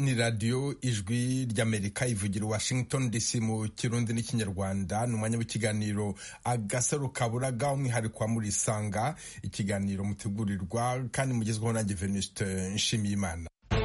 ni radiyo ijwi ry'Amerika ivugira Washington DC mu kirundi n'ikinyarwanda. Ni umwanya w'ikiganiro agasaro kaburaga, umwihariko wa Murisanga, ikiganiro mutegurirwa kandi mugezweho nanjye Venuste Nshimiyimana.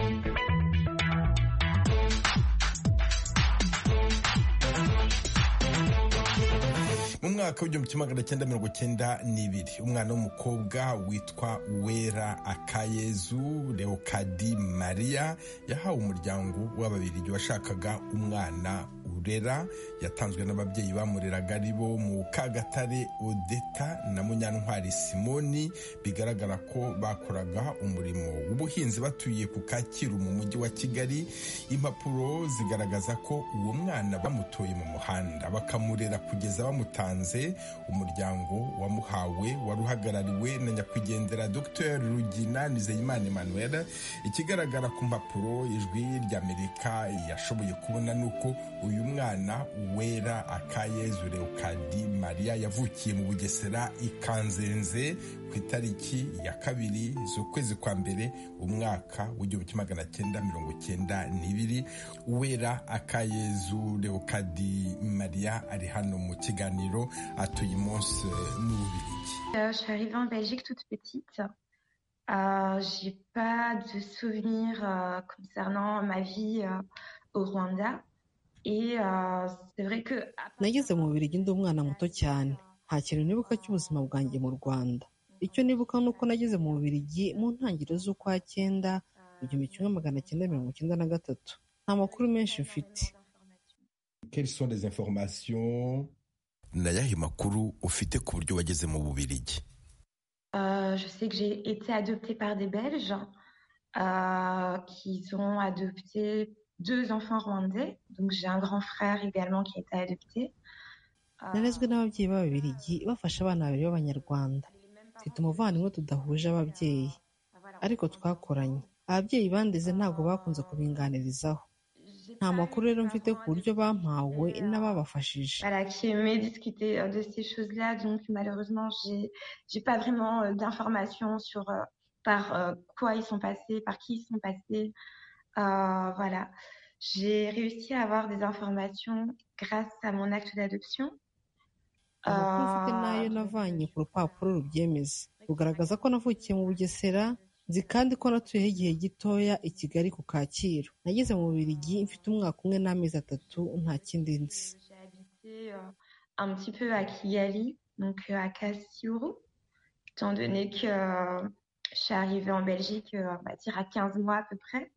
Mu mwaka w'igihumbi kimwe magana cyenda mirongo cyenda n'ibiri, umwana w'umukobwa witwa Uwera Akayezu Leokadi Maria yahawe umuryango w'Ababiligi washakaga umwana urera. Yatanzwe n'ababyeyi bamureraga ari bo Mukagatare Odeta na Munyantwari Simoni. Bigaragara ko bakoraga umurimo w'ubuhinzi batuye ku Kacyiru mu mujyi wa Kigali. Impapuro zigaragaza ko uwo mwana bamutoye mu muhanda bakamurera kugeza bamutanze. Umuryango wamuhawe wari uhagarariwe na nyakwigendera Dr Rugina Nizeyimana Emmanuel. Ikigaragara ku mpapuro ijwi ry'Amerika yashoboye kubona nuko uyu mwana Uwera Akayezu Leokadi Maria yavukiye mu Bugesera Ikanzenze ku itariki ya 2 z'ukwezi kwa mbere umwaka w'igihumbi kimwe magana cyenda mirongo cyenda n'ibiri. Uwera Akayezu Leokadi Maria ari hano mu kiganiro atuye umunsi mu Bubiligi. Je suis arrivée en Belgique toute petite. J'ai pas de souvenirs concernant ma vie au Rwanda. Et c'est vrai que nageze mu Bubiligi ndi umwana muto cyane, nta kintu nibuka cy'ubuzima bwanjye mu Rwanda. Icyo nibuka nuko nageze mu Bubiligi mu ntangiriro z'ukwa 9 mu 1993. Nta makuru menshi mfite. Quelles sont les informations? Nayahe makuru ufite ku buryo wageze mu Bubiligi? Je sais que j'ai été adoptée par des Belges qui ont adopté 2 enfants rwandais. Donc j'ai un grand frère également qui a été adopté. Narezwe n'ababyeyi b'Ababiligi bafasha abana babiri b'Abanyarwanda. Mfite umuvandimwe tudahuje ababyeyi ariko twakoranye. Ababyeyi bandeze ntabwo bakunze kubinganirizaho. Nta makuru rero mfite ku buryo bampawe n'ababafashije. Voilà, qui aimait discuter de ces choses-là, donc malheureusement j'ai pas vraiment d'informations sur par quoi ils sont passés, par qui ils sont passés. Voilà, j'ai réussi à avoir des informations grâce à mon acte d'adoption. Amakuru mfite nayo navanye ku rupapuro rubyemeza rugaragaza ko navukiye mu Bugesera, nzi kandi ko natuyeho igihe gitoya i Kigali ku Kacyiru. Nageze mu Bubiligi mfite umwaka umwe n'amezi 3, nta kindi nzi. J'ai habité un petit peu à Kigali, donc à Kacyiru, étant donné que je suis arrivée en Belgique, on va dire à 15 mois à peu près.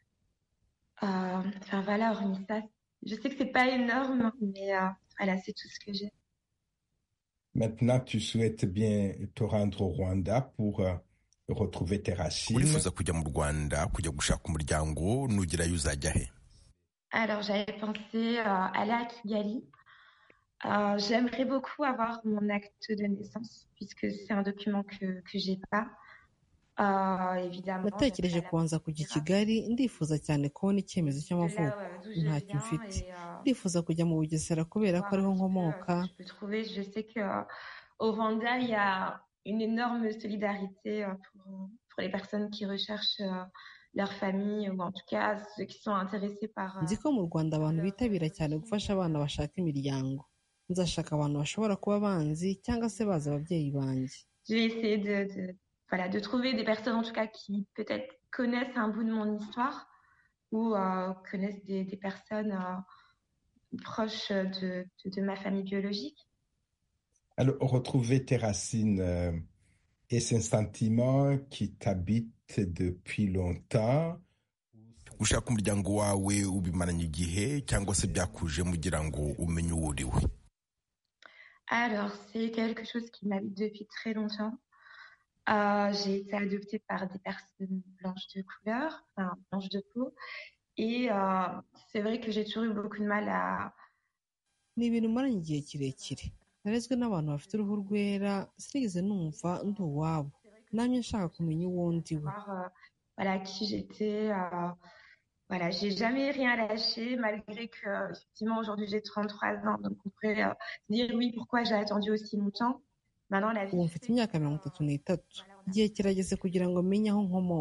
Enfin voilà, hormis ça, je sais que c'est pas énorme, mais voilà, c'est tout ce que j'ai. Maintenant, tu souhaites bien te rendre au Rwanda pour retrouver tes racines. Urifuza kujya mu Rwanda kujya gushaka umuryango, nugerayo uzajya he? Alors j'avais pensé aller à Kigali. J'aimerais beaucoup avoir mon acte de naissance puisque c'est un document que j'ai pas. Natekereje kubanza kujya i Kigali, ndifuza cyane kubona icyemezo cy'amavuko. Ntacyo mfite. Ndifuza kujya mu Bugesera kubera ko ariho nkomoka. Je sais que au Rwanda il y a une énorme solidarité pour les personnes qui recherchent leur famille, ou en tout cas ceux qui sont intéressés par. Nzi ko mu Rwanda abantu bitabira cyane gufasha abana bashaka imiryango. Nzashaka abantu bashobora kuba banzi cyangwa se bazi ababyeyi banjye. Je vais essayer de trouver des personnes en tout cas qui peut-être connaissent un bout de mon histoire ou connaissent des personnes proches de ma famille biologique. Alors, retrouver tes racines est un sentiment qui t'habite depuis longtemps. Gushaka umuryango wawe ubimaranye igihe cyangwa se byakuje mugira ngo umenye uwo uriwe? Alors, c'est quelque chose qui m'habite depuis très longtemps. J'ai été adoptée par des personnes blanches de couleur, enfin blanches de peau, et c'est vrai que j'ai toujours eu beaucoup de mal à. Ni ibintu maranye igihe kirekire. Narezwe n'abantu bafite uruhu rwera, sinigeze numva ndi uwabo. Namye nshaka kumenya uwo ndiwe. Voilà qui j'étais. Voilà, j'ai jamais rien lâché malgré que effectivement aujourd'hui j'ai 33 ans, donc on pourrait dire oui pourquoi j'ai attendu aussi longtemps. Ubu mfite imyaka 33. Igihe kirageze kugira ngo menye aho nkomoka.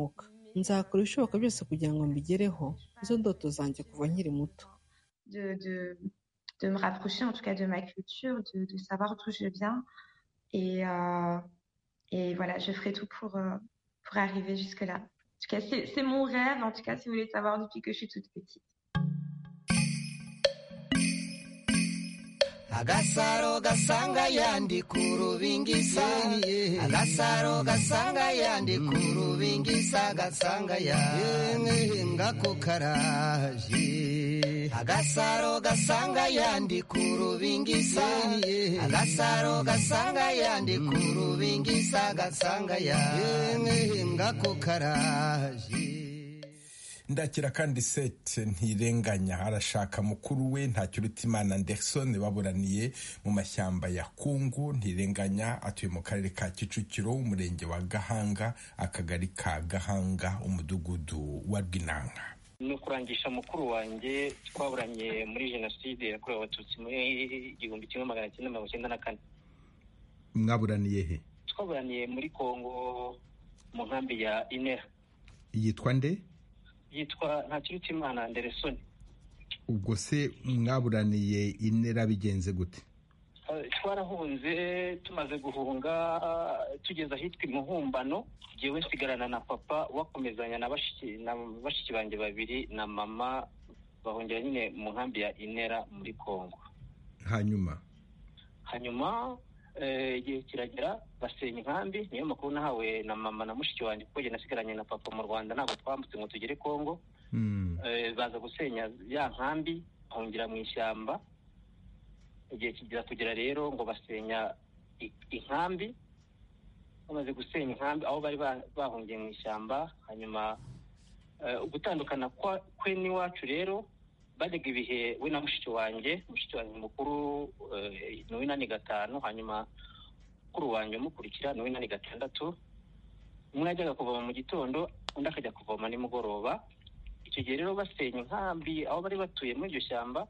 nzakora ibishoboka byose kugira ngo mbigereho izo ndoto zanjye kuva nkiri muto. De me rapprocher en tout cas de ma culture, de savoir d'où je viens. Et voilà, je ferai tout pour arriver jusque-là. En tout cas, c'est mon rêve, en tout cas, si vous voulez savoir, depuis que je suis toute petite. Agasaro gasanga yandi kurubingisa, agasaro gasanga yandi kurubingisa, gasanga yandi ngako karaje. Agasaro gasanga yandi kurubingisa, agasaro gasanga yandi kurubingisa, gasanga yandi ngako karaje. Ndakira kandi Seth Ntirenganya arashaka mukuru we Ntakirutimana Anderson baburaniye mu mashyamba ya Kungu. Ntirenganya atuye mu karere ka Kicukiro, umurenge wa Gahanga, akagari ka Gahanga, umudugudu wa Rwinanga. Ni ukurangisha mukuru wanjye twaburanye muri jenoside yakorewe abatutsi muri 1994. Mwaburaniye he? Twaburaniye muri Kongo mu nkambi ya Inera. Yitwa nde? Yitwa Ntakirutimana Anderson. Ubwo se mwaburaniye Inera bigenze gute? Twarahunze, tumaze guhunga tugeza ahitwa Imuhumbano, jewe nsigarana na papa wakomezanya na bashiki banjye babiri na mama, bahongera nyine mu nkambi ya Inera muri Kongo. Hanyuma igihe kiragera basenya inkambi, niyo makuru nahawe na mama na mushiki wanjye kuko jye nasigaranye na papa mu Rwanda, ntabwo twambutse ngo tugere Kongo. Baza gusenya ya nkambi, bahungira mu ishyamba. Igihe kigira kugera rero ngo basenya inkambi, bamaze gusenya inkambi aho bari bahungiye mu ishyamba. Hanyuma gutandukana kwe n'iwacu rero bajyaga ibihe we na mushiki wanjye mukuru ni w'5, hanyuma mukuru wanjye umukurikira ni w'6. Umwe yajyaga kuvoma mu gitondo, undi akajya kuvoma nimugoroba. Icyo gihe rero basenya inkambi aho bari batuye muri iryo shyamba,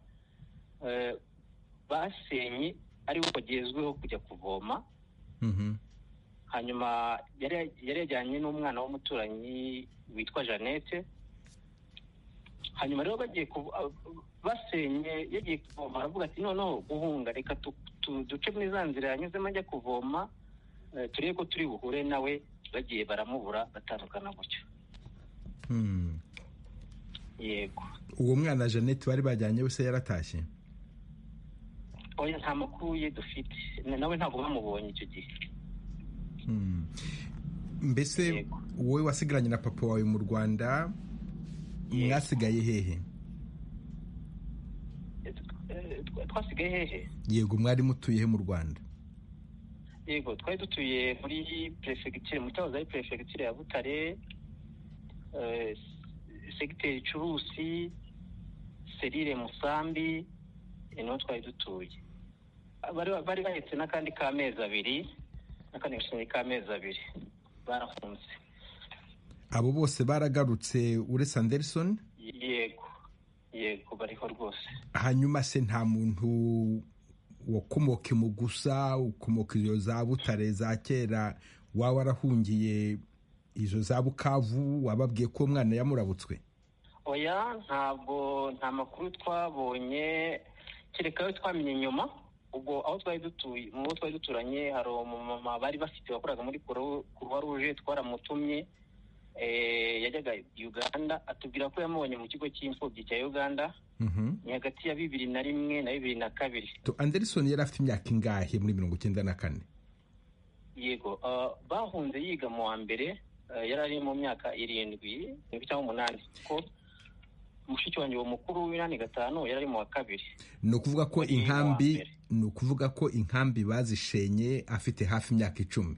basenye ari uko bagezweho kujya kuvoma. Hanyuma yari yajyanye n'umwana w'umuturanyi witwa Jeannette. Hanyuma rero basenye yagiye kuvoma, aravuga ati noneho guhunga, reka duce muri za nzira yanyuzemo ajya kuvoma, turebe ko turi buhure nawe. Bagiye baramubura, batandukana gutyo. Yego. Uwo mwana Jeannette bari bajyanye wese yaratashye? Oya, nta makuru ye dufite, nawe ntabwo bamubonye icyo gihe. Mbese wowe wasigaranye na papa wawe mu Rwanda, mwasigaye hehe? Twasigaye hehe? Yego, mwari mutuye he mu Rwanda? Yego, twari dutuye muri prefecture, mu cyahoze ari prefecture ya Butare, segiteri Curusi, Serire Musambi, niho twari dutuye. Bari bahetse n'akandi k'amezi 2, n'akandi gashinzwe k'amezi 2, barahunze. Abo bose baragarutse uretse Anderson? Yego bariho rwose. Hanyuma se nta muntu wakomoke mu gusa, ukomoka izo za Butare za kera, waba warahungiye izo za Bukavu, wababwiye ko umwana yamurabutswe? Oya, nta makuru twabonye, kereka yo twamenye nyuma. Ubwo aho twari dutuye, mu twari duturanye, hari umumama bari bafite wakoraga muri Croix Rouge, twaramutumye. Yajyaga Uganda, atubwira ko yamubonye mu kigo cy'imfubyi cya Uganda. Ni hagati ya 2001 na 2002. Anderson yari afite imyaka ingahe muri 1994? Yego, bahunze yiga mu wa mbere, yari ari mu myaka 7 cyangwa 8, ko mushiki wanjye wo mukuru w'5 yari ari mu wa 2. Ni ukuvuga ko inkambi bazishenye afite hafi imyaka 10.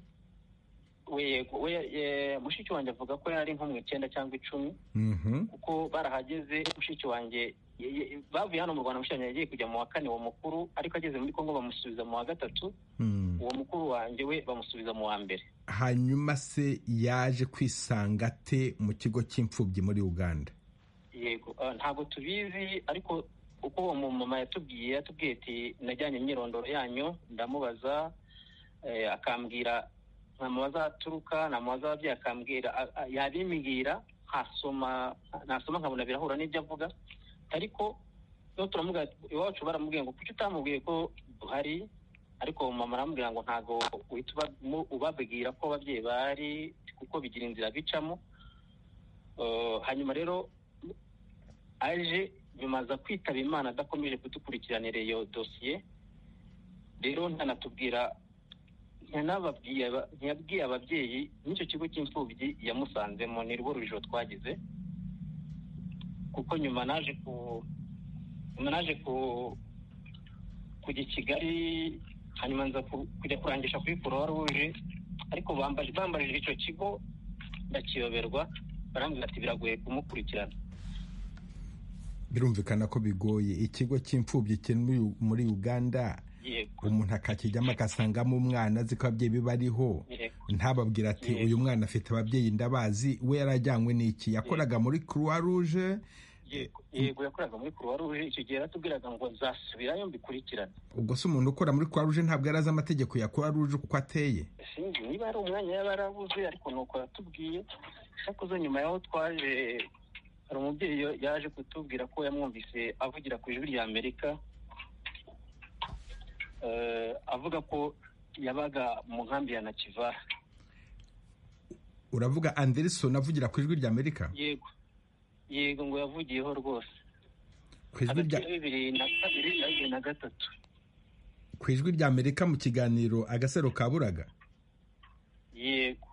Mushiki wanjye avuga ko yari nko mu 9 cyangwa 10, kuko barahageze. Mushiki wanjye bavuye hano mu Rwanda, mushiki wanjye yagiye kujya mu wa 4 wa mukuru, ariko ageze muri Kongo bamusubiza mu wa 3. Uwo mukuru wanjye we bamusubiza mu wa 1. Hanyuma se yaje kwisanga ate mu kigo cy'imfubyi muri Uganda? Yego, ntabwo tubizi, ariko uko uwo mama yatubwiye ati najyanye imyirondoro yanyu, ndamubaza, akambwira ntamubaza aturuka, ntamubaza ababyeyi, akambwira yabimbwira nasoma nkabona birahura n'ibyo avuga, ariko iyo turamubwira iwacu baramubwiye ngo kuki utamubwiye ko duhari, ariko mama aramubwira ngo ntabwo uhita ubabwira ko ababyeyi bahari kuko bigira inzira bicamo. Hanyuma rero aje bimaze kwitaba Imana adakomeje kudukurikiranira iyo dosiye, rero ntiyabwiye ababyeyi n'icyo kigo cy'imfubyi yamusanzemo. Ni rwo rujijo twagize, kuko nyuma naje kujya i Kigali, hanyuma nza kujya kurangisha kuri Croix Rouge, ariko bambajije icyo kigo ndakiyoberwa, barambwira ati biragoye kumukurikirana. Birumvikana ko bigoye. Ikigo cy'imfubyi kiri muri Uganda, umuntu akakijyamo agasangamo umwana azi ko ababyeyi be bariho, ntababwira ati uyu mwana afite ababyeyi ndabazi. We yarajyanywe n'iki? Yakoraga muri Croix Rouge? Yego, yakoraga muri Croix Rouge. Icyo gihe yaratubwiraga ngo nzasubirayo mbikurikirane. Ubwo se umuntu ukora muri Croix Rouge ntabwo yarazi amategeko ya Croix Rouge uko ateye? Sinzi niba ari umwanya yaba yarabuze, ariko nuko yatubwiye. Sakuzo nyuma yaho twaje, hari umubyeyi yaje kutubwira ko yamwumvise avugira ku ijwi rya Amerika, avuga ko yabaga mu nkambi ya Nakivara. Uravuga Anderson avugira ku ijwi rya Amerika? Yego, ngo yavugiyeho rwose ku ijwi rya 2002 na 2003 ku ijwi rya Amerika mu kiganiro Agasaro Kaburaga. Yego,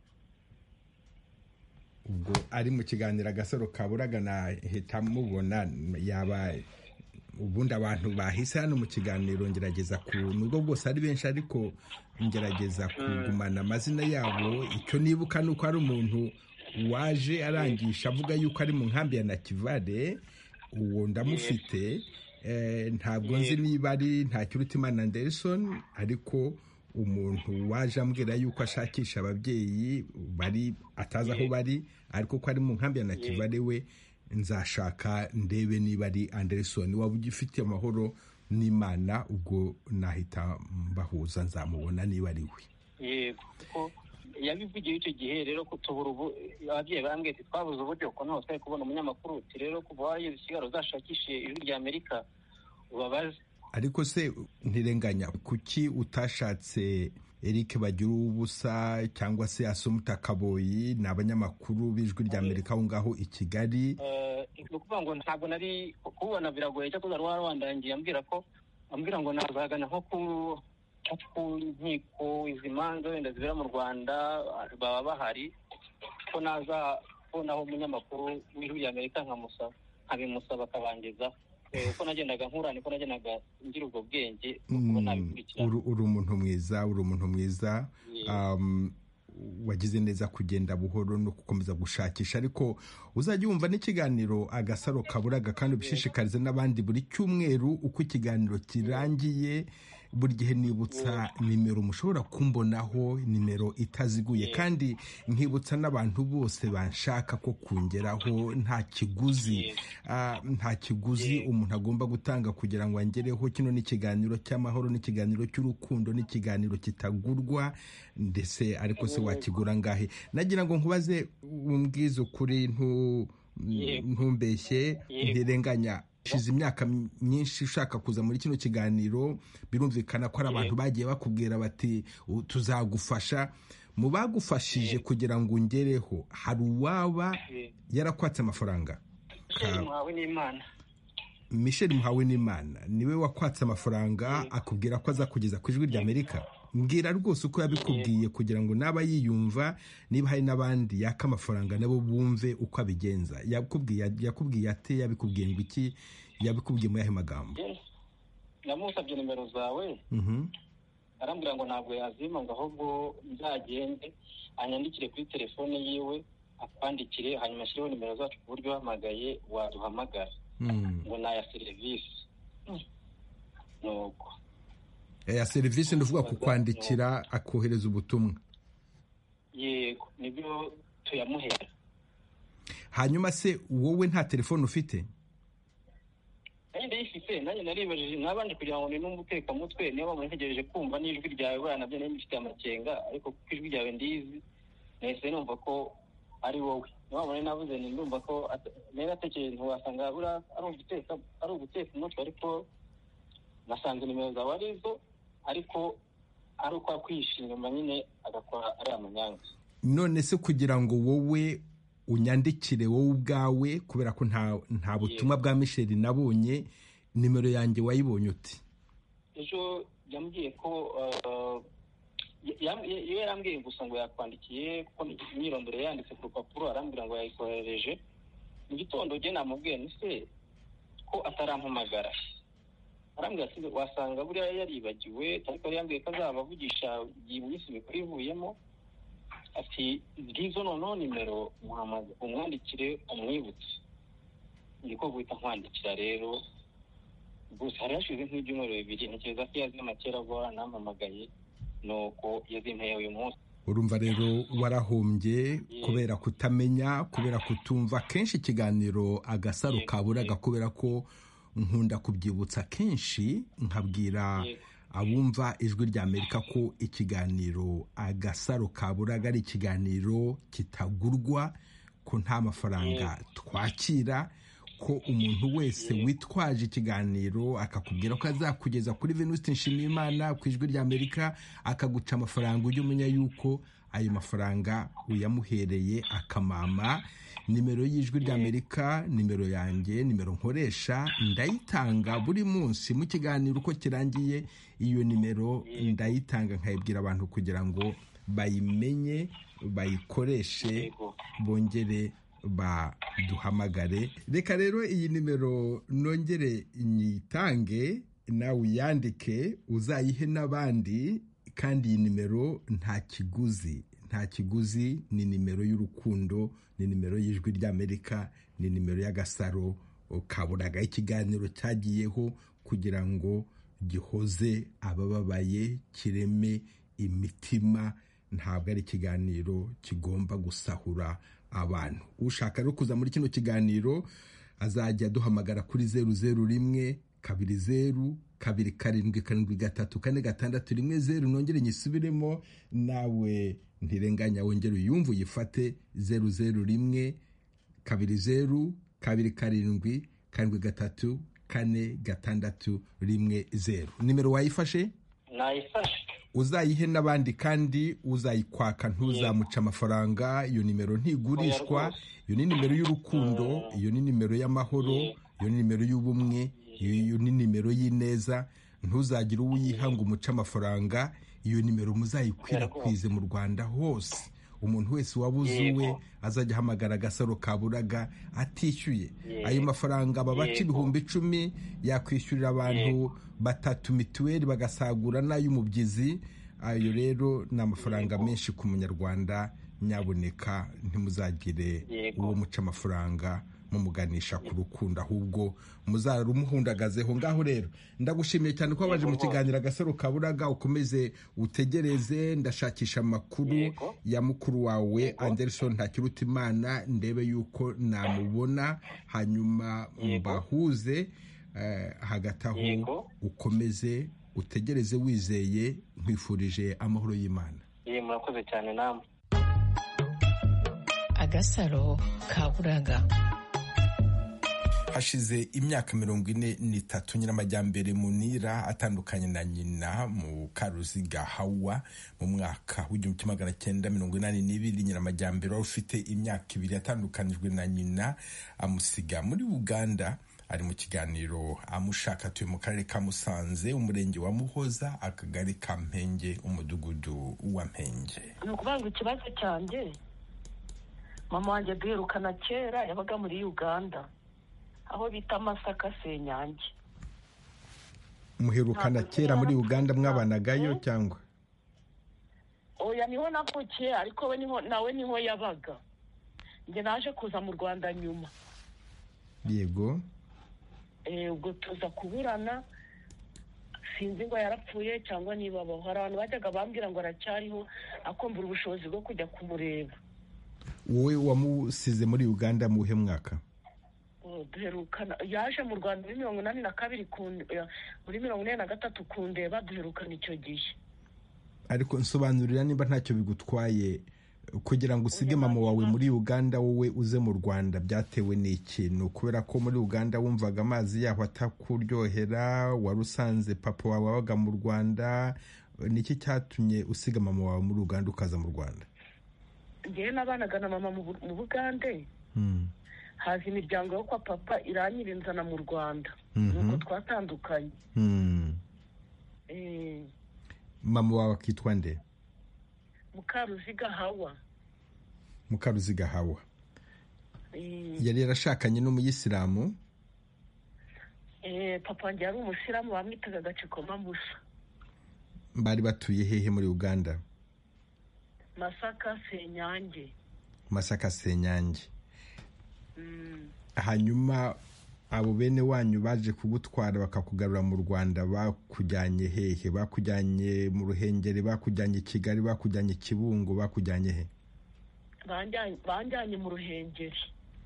ubwo ari mu kiganiro Agasaro Kaburaga nahita mubona yaba ubundi abantu bahise hano mu kiganiro ngerageza nubwo bwose ari benshi, ariko ngerageza kugumana amazina yabo. Icyo nibuka ni uko ari umuntu waje arangisha avuga yuko ari mu nkambi ya Nakivale. Uwo ndamufite, ntabwo nzi niba ari Ntakirutimana Anderson, ariko umuntu waje ambwira yuko ashakisha ababyeyi bari atazi aho bari, ariko ko ari mu nkambi ya Nakivale we nzashaka ndebe niba ari Anderson. Waba ugifite amahoro n'Imana, ubwo nahita mbahuza nzamubona niba ari we. Yego, kuko yabivugiye icyo gihe. Rero kutubura ababyeyi bambwiye ati twabuze uburyo ko ntaho twari kubona umunyamakuru, uti rero kuva wayize isigaro uzashakishe ijwi rya Amerika ubabaze. Ariko se ntirenganya, kuki utashatse Eric Bagiruwubusa cyangwa se Assumpta Kaboyi? Ni abanyamakuru b'ijwi rya Amerika aho ngaho i Kigali. Ni ukuvuga ngo ntabwo nari kubona, biragoye cyo kuza rwandangiye ambwira ngo nazagana nko ku nkiko izi manza wenda zibera mu Rwanda baba bahari, ko naza kubonaho umunyamakuru w'ijwi rya Amerika nkabimusaba akabangiza. Uko nagendaga nkura niko nagendaga ngira ubwo bwenge kuko nabikurikirana. Uri umuntu mwiza, wagize neza kugenda buhoro no gukomeza gushakisha, ariko uzajya wumva n'ikiganiro Agasaro Kaburaga kandi ubishishikarize n'abandi buri cyumweru. Uko ikiganiro kirangiye buri gihe nibutsa nimero mushobora kumbonaho, nimero itaziguye, kandi nkibutsa n'abantu bose banshaka ko kungeraho nta kiguzi umuntu agomba gutanga kugira ngo angereho. Kino ni ikiganiro cy'amahoro, n'ikiganiro cy'urukundo, n'ikiganiro kitagurwa, ndetse ariko se wakigura ngahe? Nagira ngo nkubaze umbwize ukuri, ntumbeshye, ntirenganya. Shize imyaka myinshi ushaka kuza muri kino kiganiro, birumvikana ko ari abantu bagiye bakubwira bati tuzagufasha. Mu bagufashije kugira ngo ungereho, hari uwaba yarakwatse amafaranga? Michel Muhawenimana niwe wakwatse amafaranga akubwira ko aza kugeza ku ijwi rya Amerika? Mbwira rwose uko yabikubwiye kugira ngo naba yiyumva, niba hari n'abandi yaka amafaranga nabo bumve uko abigenza. Yakubwiye ate? Yabikubwiye ngo iki? Yabikubwiye mu yahe magambo? Namusabye nimero zawe, arambwira ngo ntabwo yazima, ngo ahubwo nzagende anyandikire kuri telefone yiwe akwandikire, hanyuma ashyireho nimero zacu ku buryo uhamagaye waduhamagara, ngo naya serivisi. Nuko ya serivisi ndavuga kukwandikira akohereza ubutumwa. Yego, nibyo tuyamuhera. Hanyuma se wowe nta telefone ufite? Ndayifite, nanjye naribajije nabanje kugira ngo ni n'umuteka mutwe, niba muntegereje kumva n'ijwi ryawe bana nabyo nari mfite amakenga, ariko kuko ijwi ryawe ndizi nahise numva ko ari wowe niyo navuze ni ndumva ko nera atekereza ntiwasanga ari uguteka umutwe ariko nasanze nimero zawe arizo ariko ari uko akwihisha inyuma nyine agakora ari amanyanga. None se kugira ngo wowe unyandikire wowe ubwawe kubera ko nta butumwa bwa Michel nabonye, nimero yanjye wayibonye uti? Ejo yambwiye ko iyo yarambwiye gusa ngo yakwandikiye kuko imyirondoro yanditse ku rupapuro, arambwira ngo yayikohereje mu gitondo. Njye namubwiye nise ko atarampamagara, arambwira ati wasanga buriya yaribagiwe, ariko yambwiye ko azabavugisha iyi minsi mikuru ivuyemo. Ati ngizo noneho nimero umwandikire umwibutse. Niko guhita nkwandikira rero gusa hari hashize nk'ibyumweru bibiri, ntekereza ko yazima kera vuba nampamagaye nuko yazinteye uyu munsi. Urumva rero warahombye kubera kutamenya, kubera kutumva kenshi ikiganiro Agasaro Kaburaga, kubera ko nkunda kubyibutsa kenshi nkabwira abumva ijwi rya Amerika ko ikiganiro Agasaro Kaburaga ari ikiganiro kitagurwa, ko nta mafaranga twakira, ko umuntu wese witwaje ikiganiro akakubwira ko azakugeza kuri Venuste Nshimiyimana ku ijwi rya Amerika akaguca amafaranga, ujye umenya yuko ayo mafaranga uyamuhereye akamama. Nimero y'ijwi rya Amerika, nimero yanjye, nimero nkoresha ndayitanga buri munsi mu kiganiro uko kirangiye. Iyo nimero ndayitanga nkayibwira abantu kugira ngo bayimenye, bayikoreshe, bongere baduhamagare. Reka rero iyi nimero nongere nyitange, nawe uyandike uzayihe n'abandi, kandi iyi nimero nta kiguzi, ni nimero y'urukundo, ni nimero y'ijwi ry'Amerika, ni nimero y'Agasaro Kaburaga. Ikiganiro cyagiyeho kugira ngo gihoze abababaye, kireme imitima, ntabwo ari ikiganiro kigomba gusahura abantu. Ushaka rero kuza muri kino kiganiro azajya duhamagara kuri 001 20 277 nongere nyisubiremo nawe ntirenganya, wongere uyumve uyifate 001 20 277 4 nimero wayifashe? Nayifashe. Uzayihe n'abandi, kandi uzayikwaka ntuzamuca amafaranga. Iyo nimero ntigurishwa, iyo ni nimero y'urukundo, iyo ni nimero y'amahoro, iyo ni nimero y'ubumwe, iyo ni nimero y'ineza. Ntuzagire uwiyiha ngo umuce amafaranga. Iyo nimero muzayikwirakwize mu Rwanda hose. Umuntu wese wabuze uwe azajya ahamagara Agasaro Kaburaga atishyuye ayo mafaranga. Babaca 10,000 yakwishyurira abantu 3 mituweli bagasagura n'ay'umubyizi. Ayo rero ni amafaranga menshi ku munyarwanda. Nyaboneka ntimuzagire uwo muca amafaranga mumuganisha ku rukundo, ahubwo muzarumuhundagazeho. Ngaho rero ndagushimiye cyane ko wabaje mu kiganiro Agasaro Kaburaga. Ukomeze utegereze, ndashakisha amakuru ya mukuru wawe Anderson Ntakirutimana, ndebe yuko namubona, hanyuma mbahuze. Hagati aho ukomeze utegereze wizeye, nkwifurije amahoro y'Imana. Murakoze cyane namwe. Agasaro Kaburaga. Hashize imyaka 43 Nyiramajyambere Munira atandukanye na nyina mu Karuziga Hawa mu mwaka w'1982. Nyiramajyambere wari ufite imyaka 2 atandukanijwe na nyina, amusiga muri Uganda. Ari mu kiganiro amushaka, tuye mu karere ka Musanze, umurenge wa Muhoza, akagari ka Mpenge, umudugudu wa Mpenge. Nukubanga ikibazo cyanjye, mama wanjye duherukana kera, yabaga muri Uganda aho bita Masaka Senyange. Muherukana kera muri Uganda, mwabanagayo cyangwa? Oya, niho navukiye, ariko we niho yabaga. Nge naje kuza mu Rwanda nyuma. Yego. Ubwo tuza kuburana, sinzi ngo yarapfuye cyangwa niba abaho. Hari abantu bajyaga bambwira ngo aracyariho, akombura ubushobozi bwo kujya kumureba. Wowe wamusize muri Uganda mu mwaka? Duherukana, yaje mu Rwanda muri 1982, muri 1943 kundeba, duherukana icyo gihe. Ariko nsobanurira niba ntacyo bigutwaye, kugira ngo usige mama wawe muri Uganda wowe uze mu Rwanda byatewe n'iki? Ni ukubera ko muri Uganda wumvaga amazi yaho atakuryohera, wari usanze papa wawe wabaga mu Rwanda, niki cyatumye usiga mama wawe muri Uganda ukaza mu Rwanda? Ngewe nabanaga na mama mu Bugande, haza imiryango yo kwa papa iranyirinzana mu Rwanda, nuko twatandukanye. Mama wawe akitwa nde? Mukaruziga Hawa. Mukaruziga Hawa. Yari yarashakanye n'umuyisilamu? Papa wanjye yari umusiramu, bamwitaga Gacikoma Musa. Bari batuye hehe muri Uganda? Masaka Senyange. Masaka Senyange. Hanyuma abo bene wanyu baje kugutwara bakakugarura mu Rwanda, bakujyanye hehe? Bakujyanye mu Ruhengeri, bakujyanye Kigali, bakujyanye Kibungo, bakujyanye he? Banjyanye mu Ruhengeri.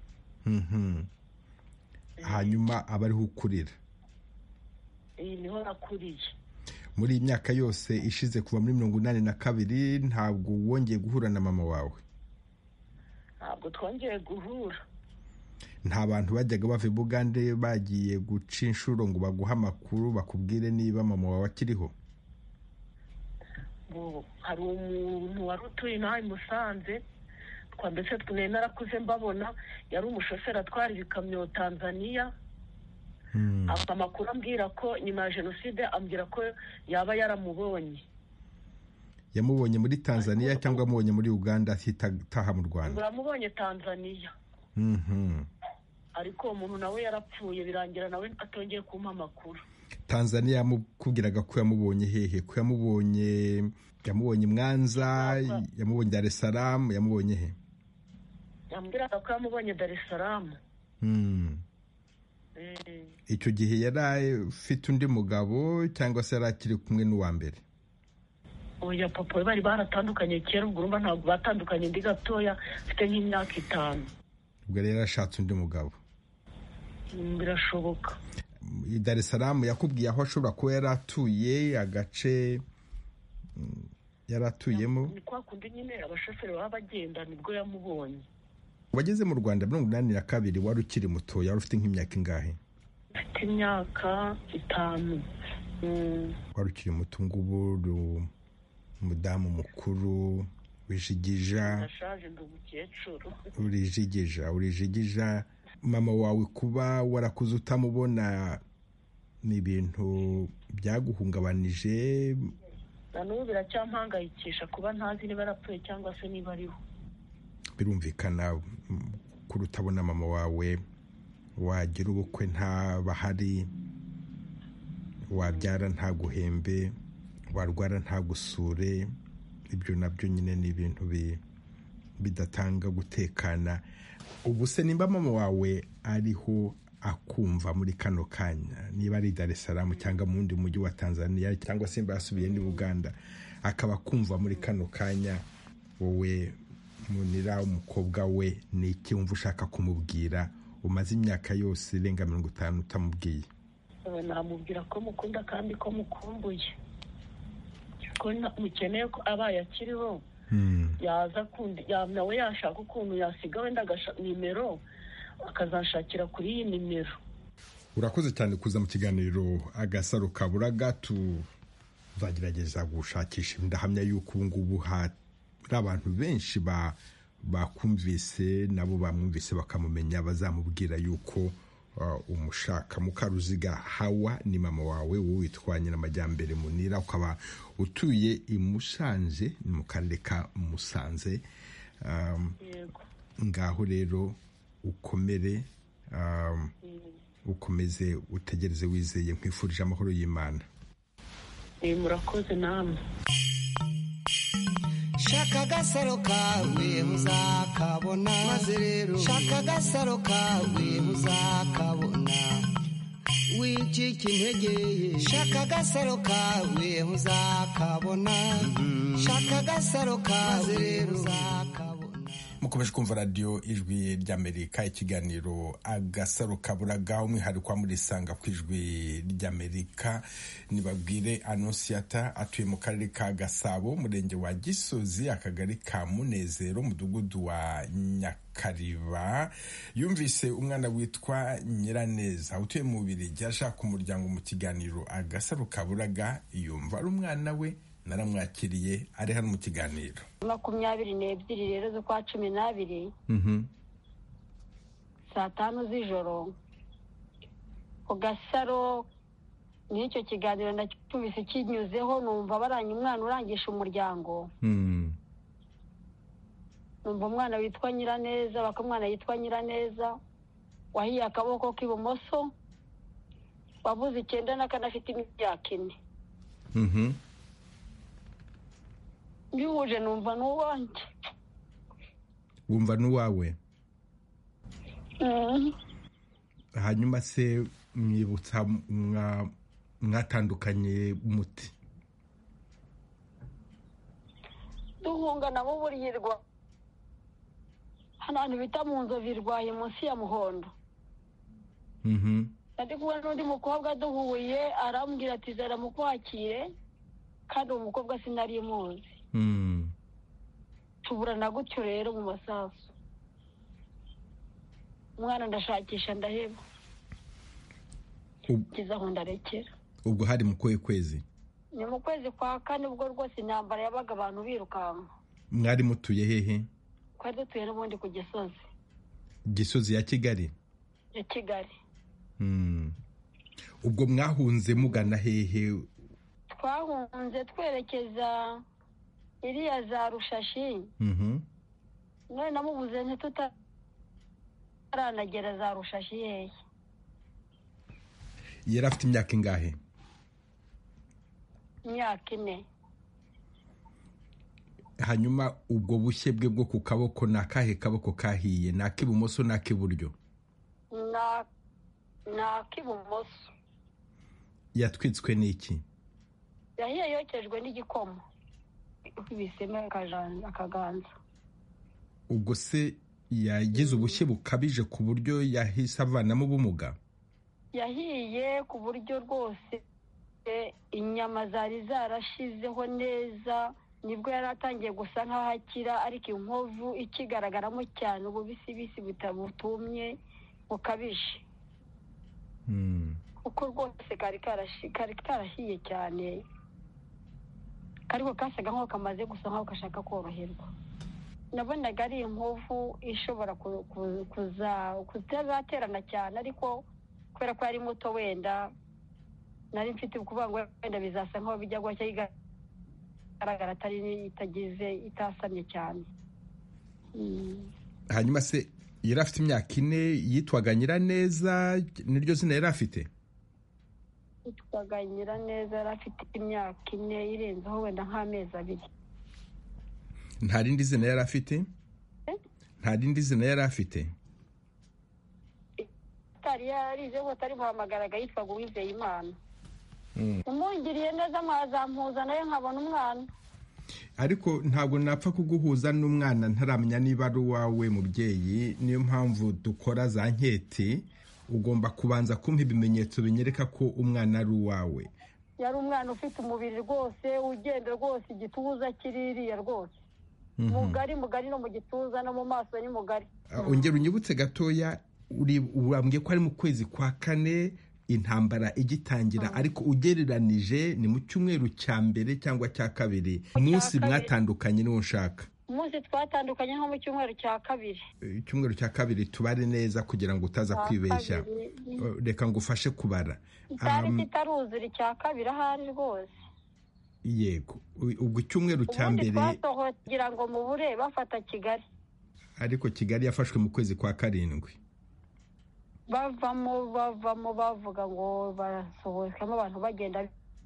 Hanyuma abariho ukurira? Niho nakuriye. Muri iyi myaka yose ishize kuva muri 1982 ntabwo wongeye guhura na mama wawe? Ntabwo twongeye guhura. Nta bantu bajyaga bava i Bugande bagiye guca inshuro ngo baguha amakuru bakubwire niba mama wawe akiriho? Hari umuntu wari utuye inaha i Musanze, twambese twene narakuze mbabona, yari umushoferi atwara ibikamyo Tanzania. Amakuru ambwira ko nyuma ya Jenoside ambwira ko yaba yaramubonye. Yamubonye muri Tanzania cyangwa amubonye muri Uganda ahitaha mu Rwanda? Yamubonye Tanzania. Ariko umuntu nawe yarapfuye birangira nawe atongeye kumpa amakuru. Tanzania yamukubwiraga ko yamubonye hehe? Ko yamubonye Mwanza, yamubonye Dar es Salaam, yamubonye he? Yambwiraga ko yamubonye Dar es Salaam. Icyo gihe yari ufite undi mugabo cyangwa se yari akiri kumwe n'uwa mbere? Oya, papa bari baratandukanye kera, ubwo urumva ntabwo batandukanye ndi gatoya, mfite nk'imyaka 5. Ubwo rero yarashatse undi mugabo? Birashoboka. Dar es Salaam yakubwiye aho ashobora kuba yaratuye, agace yaratuyemo? Ni kwa kundi nyine abashoferi baba bagenda, nibwo yamubonye. Wageze mu Rwanda 1982 wari ukiri muto, wari ufite nk'imyaka ingahe? Mfite imyaka 5. Wari ukiri muto, ngubu umudamu mukuru wijigija. Nashaje ndi umukecuru. Urijigija. Mama wawe kuba warakuze utamubona ni ibintu byaguhungabanije? Na n'ubu biracyampangayikisha kuba ntazi niba yarapfuye cyangwa se niba ariho. Birumvikana kuri utabona mama wawe, wagira ubukwe nta bahari, wabyara nta guhembe, warwara nta gusure, ibyo nabyo nyine ni ibintu bidatanga gutekana. Ubu se nimba mama wawe ariho akumva muri kano kanya, niba ari Dar es Salaam cyangwa mu wundi mujyi wa Tanzania cyangwa se mba yasubiye ni Uganda, akaba kumva muri kano kanya, wowe Munira umukobwa we ni iki wumva ushaka kumubwira umaze imyaka yose irenga 50 utamubwiye? Namubwira ko mukunda kandi ko mukumbuye, ko mukeneye ko abaye akiriho yaza kundi nawe yashaka ukuntu yasiga wenda nimero akazanshakira kuri iyi nimero. Urakoze cyane kuza mu kiganiro Agasaro Kaburaga. Tuzagerageza gushakisha, ndahamya yuko ubu ngubu hari abantu benshi bakumvise nabo bamwumvise bakamumenya, bazamubwira yuko umushaka. Mukaruziga Hawa ni mama wawe, wowe witwa Nyiramajyambere Munira, ukaba utuye i Musanze, ni mu karere ka Musanze. Ngaho rero ukomere, ukomeze utegereze wizeye, nkwifurije amahoro y'Imana. Murakoze namwe. Shaka agasaro kawe muzakabona, maze rero shaka agasaro kawe muzakabona, wicika intege. Shaka agasaro kawe muzakabona, shaka agasaro kawe muzakabona. mukomeje kumva radiyo ijwi ry'Amerika, ikiganiro agasaro kaburaga, umwihariko wa murisanga ku ijwi ry'Amerika. Nibabwire Anonsiyata atuye mu karere ka Gasabo, umurenge wa Gisozi, akagari ka Munezero, umudugudu wa Nyakariba. Yumvise umwana witwa Nyiraneza utuye mu Bubiligi ashaka umuryango mu kiganiro agasaro kaburaga. Yumva ari umwana we, naramwakiriye ari hano mu kiganiro. 22 rero z'ukwa 12 saa 5 z'ijoro ku Gasaro. N'icyo kiganiro ndacyumvise kinyuzeho, numva baranye umwana urangisha umuryango. Numva umwana witwa Nyiraneza, bakamwana yitwa Nyiraneza, wahiye akaboko k'ibumoso, wabuze 9 n'akanafite imyaka 4. Bihuje numva n'uwanjye. Wumva n'uwawe? Hanyuma se mwibutsa mwatandukanye muti? Duhungana mu burirwa hano bita mu Nzovu irwaye munsi ya Muhondo. Ndi kubona n'undi mukobwa duhuye, arambwira ati zara mukwakire, kandi uwo mukobwa sinari muzi. Tuburana gutyo rero mu masasu. Umwana ndashakisha ndaheba, kizaho ndarekera. Ubwo hari mu kwezi? Ni mu kwezi kwa 4, ubwo rwose intambara yabaga abantu birukanka. Mwari mutuye hehe? Twari dutuye n'ubundi ku Gisozi. Gisozi ya Kigali? Ya Kigali. Ubwo mwahunze mugana hehe? Twahunze twerekeza iriya za Rushashi. None namubuze ntitutaragera za Rushashi hehe. Yari afite imyaka ingahe? Imyaka 4. Hanyuma ubwo bushye bwe bwo ku kaboko ni akahe kaboko kahiye? Ni ak'ibumoso n'ak'iburyo? Ni ak'ibumoso. Yatwitswe n'iki? Yahiye yokejwe n'igikoma, biseme akaganza. Ubwo se yagize ubushye bukabije ku buryo yahise avanamo ubumuga? Yahiye ku buryo rwose inyama zari zarashizeho neza, nibwo yari atangiye gusa nk'aho akira, ariko inkovu ikigaragaramo cyane, ububisi butumye bukabije. Uko rwose kari karahiye cyane, ariko kasaga nk'aho kamaze gusa nk'aho gashaka koroherwa. Nabonaga ari inkovu ishobora kuzaterana cyane, ariko kubera ko ari muto wenda nari mfite kuvuga ngo wenda bizasa nk'aho bijya gushya, igaragara atari itasamye cyane. Hanyuma se yari afite imyaka 4, yitwaga Nyiraneza, niryo zina yari afite? Yitwaga Nyiraneza, yari afite imyaka 4 irenzeho wenda nk'amezi 2. Nta rindi zina yari afite? Nta rindi zina yari afite? Atari yarize ngo atari muhamagaraga, yitwaga Uwizeyimana. Umungiriye neza mwazampuza naye nkabona umwana. Ariko ntabwo napfa kuguhuza n'umwana ntaramenya niba ari uwawe mubyeyi. Niyo mpamvu dukora za nketi, ugomba kubanza kumpa ibimenyetso binyereka ko umwana ari uwawe. Yari umwana ufite umubiri rwose, ugenda rwose, igituza kiririya rwose, mugari no mu gituza no mu maso ni mugari. Ongera unyibutse gatoya, urambwiye ko ari mu kwezi kwa 4 intambara igitangira, ariko ugereranije ni mu cyumweru cya mbere cyangwa cya kabiri? Umunsi mwatandukanye niwo nshaka. Umunsi twatandukanye nko mu cyumweru cya 2. Icyumweru cya 2 tubare neza kugira ngo utaza kwibeshya. Reka ngufashe kubara. Cyari kitaruzura icya 2 ahari rwose. Yego, ubwo icyumweru cya mbere twasohokera ngo mu bure bafata Kigali. Ariko Kigali yafashwe mu kwezi kwa 7. Bavamo bavuga ngo barasohokamo abantu bagenda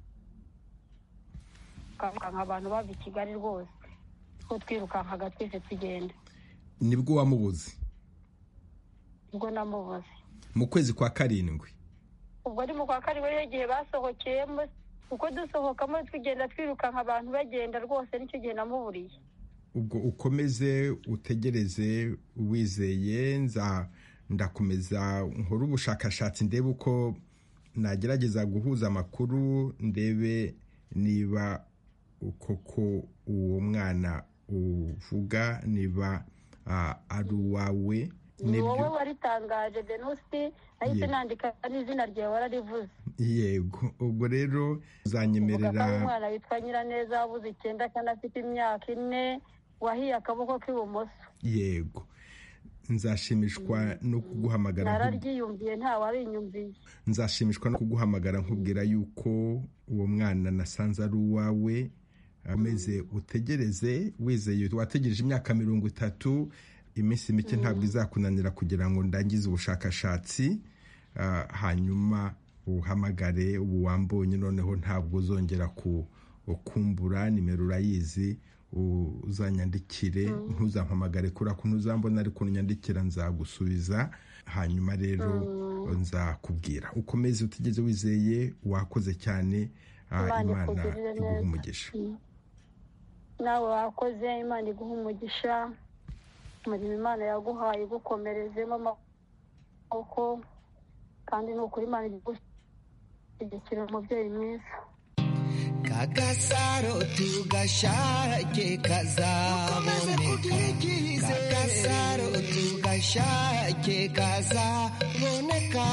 nk'abantu bava i Kigali rwose, ko twirukankaga twese tugenda. Nibwo wamubuze? Ubwo namubuze mu kwezi kwa 7. Ubwo ari mu kwa 7 igihe basohokeyemo, uko dusohokamo tugenda twirukanka abantu bagenda rwose, nicyo gihe namuburiye. ubwo ukomeze utegereze wizeye. ndakomeza nkora ubushakashatsi ndebe uko nagerageza guhuza amakuru, ndebe niba koko uwo mwana uvuga niba ari uwawe. ni wowe waritangaje Venuste, nahise nandika n'izina ryawe wararivuze. Yego, ubwo rero uzanyemerera. Umwana witwa Nyiraneza wabuze 9 kandi afite imyaka 4, wahiye akaboko k'ibumoso. Yego, nzashimishwa no kuguhamagara. Nararyiyumviye nta wabinyumviye. Nzashimishwa no kuguhamagara nkubwira yuko uwo mwana nasanze ari uwawe. Ameze utegereze wizeye. Wategereje imyaka 30, iminsi mike ntabwo izakunanira kugira ngo ndangize ubushakashatsi, hanyuma uhamagare. ubu wambonye noneho ntabwo uzongera kukumbura. nimero urayizi, uzanyandikire. ntuzampamagare kubera ko ntuzambona, ariko unyandikira nzagusubiza. hanyuma rero nzakubwira. ukomeze utigeze wizeye. wakoze cyane. Imana iguha umugisha. nawe wakoze. Imana iguha umugisha. umurimo Imana yaguhaye igukomerezemo amaboko, kandi ni ukuri Imana igushyigikira umubyeyi mwiza. Kagasaro tugashake kazaboneka, Kagasaro tugashake kazaboneka.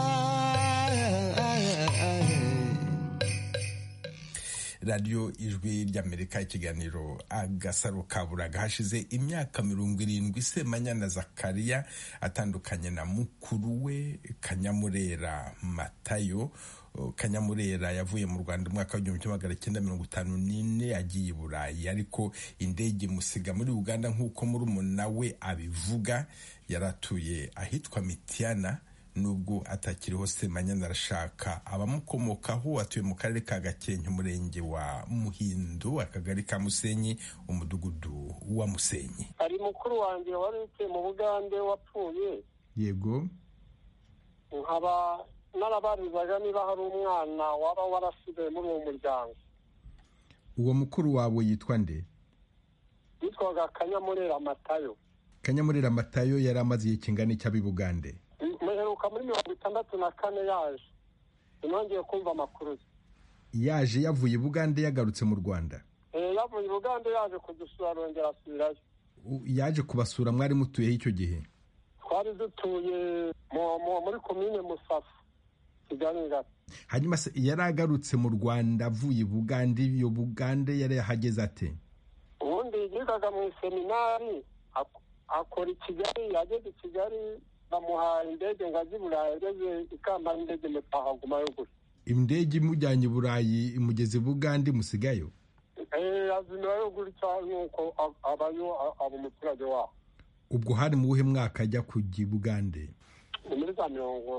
radiyo ijwi ry'Amerika, ikiganiro Agasaro Kaburaga. hashize imyaka 70 Semanyana Zakariya atandukanye na mukuru we Kanyamurera Matayo. Kanyamurera yavuye mu Rwanda mu mwaka w'1954 agiye i Burayi, ariko indege musiga muri Uganda nk'uko murumuna we abivuga. yaratuye ahitwa Mitiana, nubwo atakiriho. Semanyana arashaka abamukomokaho. atuye mu karere ka Gakenke, umurenge wa Muhindo, akagari ka Musenyi, umudugudu wa Musenyi. ari mukuru wanjye wari utuye mu Bugande wapfuye. Yego, nkaba narabarizaga niba hari umwana waba warasigaye muri uwo muryango. uwo mukuru wawe yitwa nde? yitwaga Kanyamurera Matayo. Kanyamurera Matayo yari amaze igihe kingana iki aba i Bugande? muheruka muri 64 yaje. sinongeye kumva amakuru. yaje yavuye i Bugande yagarutse mu Rwanda? yavuye i Bugande yaje kudusura, arongera asubirayo. yaje kubasura. mwari mutuyeho icyo gihe? twari dutuye muri komine Musafu, Kigali ngari. hanyuma se yari agarutse mu Rwanda avuye i Bugande? iyo Bugande yari yahageze ate? ubundi yigaga mu seminari, akora i Kigali. yageze i Kigali bamuhaye indege ngo azi Burayi. ageze ikamba indege mutahagumayo gusa. indege imujyanye i Burayi imugeze i Bugande musigayo? azimirayo gutya, nuko abayo aba umuturage waho. ubwo hari mu wuhe mwaka ajya kujya i Bugande? muri za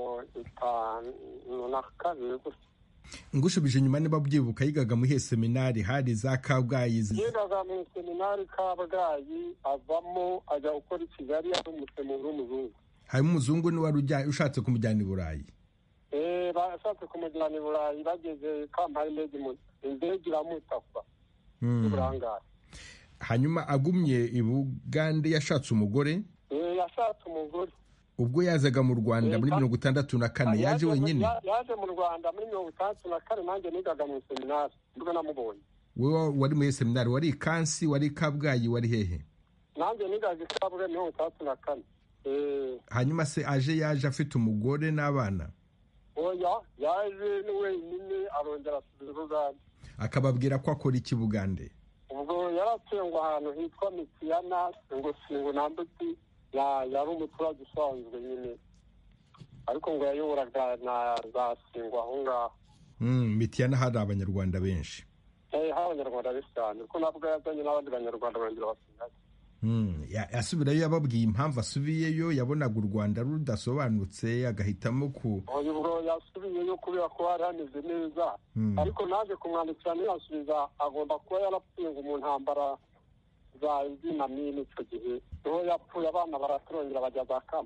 52 gusa. ngushubije inyuma niba byibuka, yigaga mu ihe seminari? hari za Kabgayi? yigaga mu seminari Kabgayi, avamo ajya gukora i Kigali. ari umusemuru w'umuzungu. harimo umuzungu ni wari ushatse kumujyana i Burayi? bashatse kumujyana i Burayi. bageze Kampala indege iramutapfa uburangare. hanyuma agumye i Bugande yashatse umugore? yashatse umugore. ubwo yazaga mu Rwanda muri 64 yaje wenyine? yaje mu Rwanda muri 64. nanjye nigaga mu seminari nibwo namubonye. wowe wari muri seminari? wari Kansi, wari Kabgayi, wari hehe? nanjye nigaga i Kabgayi 64. hanyuma se yaje afite umugore n'abana? oya, yaje ni wenyine, arongera asubira i Bugande. akababwira ko akora iki Bugande? ubwo yaratuye ngo ahantu hitwa Mitiana, ngo singo nambuti. yari umuturage usanzwe nyine, ariko ngo yayoboraga na za Singwa aho ngaho. Mitiana hari abanyarwanda benshi? hari abanyarwanda benshi cyane, kuko nabwo yazanye n'abandi banyarwanda bongera basigaye. asubirayo yababwiye impamvu asubiyeyo? yabonaga u Rwanda rudasobanutse agahitamo ubwo yasubiyeyo kubera ko hari hameze neza. ariko naje kumwandikira ntiyasubiza. agomba kuba yarapfuye ngo mu ntambara za Vietnam icyo gihe. niho yapfuye. abana baraturongera bajya za Kampala.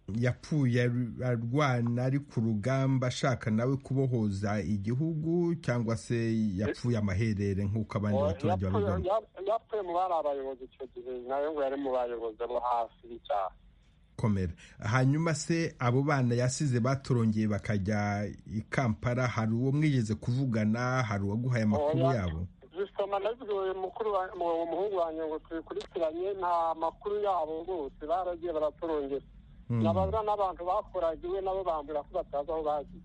yapfuye arwana ari ku rugamba ashaka nawe kubohoza igihugu cyangwa se yapfuye amaherere nk'uko abandi baturage babibona? yapfuye mu bari abayobozi icyo gihe, nawe ngo yari mu bayobozi bo hafi y'icyaha. Komera. Hanyuma se abo bana yasize batorongeye bakajya i Kampala, hari uwo mwigeze kuvugana, hari uwaguhaye amakuru yabo? Justement nabwiwe umuhungu wanjye ngo tubikurikiranye, nta makuru yabo rwose, baragiye baratorongera. Nabaza n'abantu bakoraga iwe nabo bambwira ko batazi aho bagiye,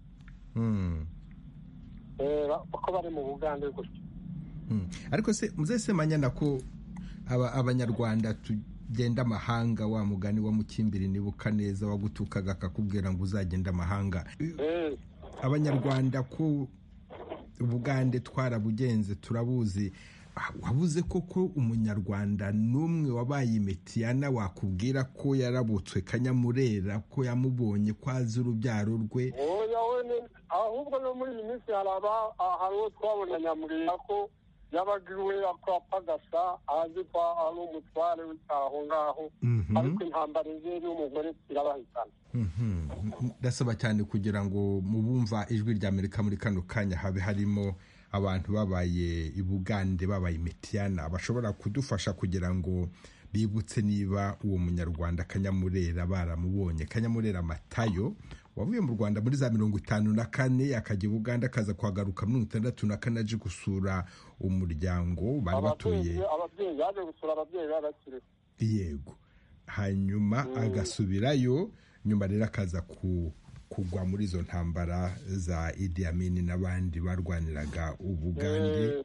ko bari mu Bugande gutyo. Ariko se muzesemanyana ko abanyarwanda tugenda amahanga, wa mugani wa Mukimbiri nibuka neza wagutukaga akakubwira ngo uzagenda amahanga. Abanyarwanda ko Ubugande twarabugenze turabuzi, wabuze koko umunyarwanda n'umwe wabaye Metiyana wakubwira ko yarabutswe Kanyamurera, ko yamubonye ko azi urubyaro rwe? Ahubwo no muri iyi minsi hari uwo twabona Nyamurera ko yabaga iwe apagasa, azi ko ari umutware w'icyaho ngaho, ariko intambara ziri umugore irabahitana. Ndasaba cyane kugira ngo mubumva ijwi rya Amerika muri kano kanya habe harimo abantu babaye i Bugande, babaye Metiyana, bashobora kudufasha kugira ngo bibutse niba uwo munyarwanda Kanyamurera baramubonye. Kanyamurera Matayo wavuye mu Rwanda muri za 54 akajya i Buganda, akaza kuhagaruka 64 aje gusura umuryango bari batuye. Ababyeyi yaje gusura ababyeyi babakiriho. Yego. Hanyuma agasubirayo, nyuma rero akaza kugwa muri izo ntambara za Idi Amin n'abandi barwaniraga Ubugande.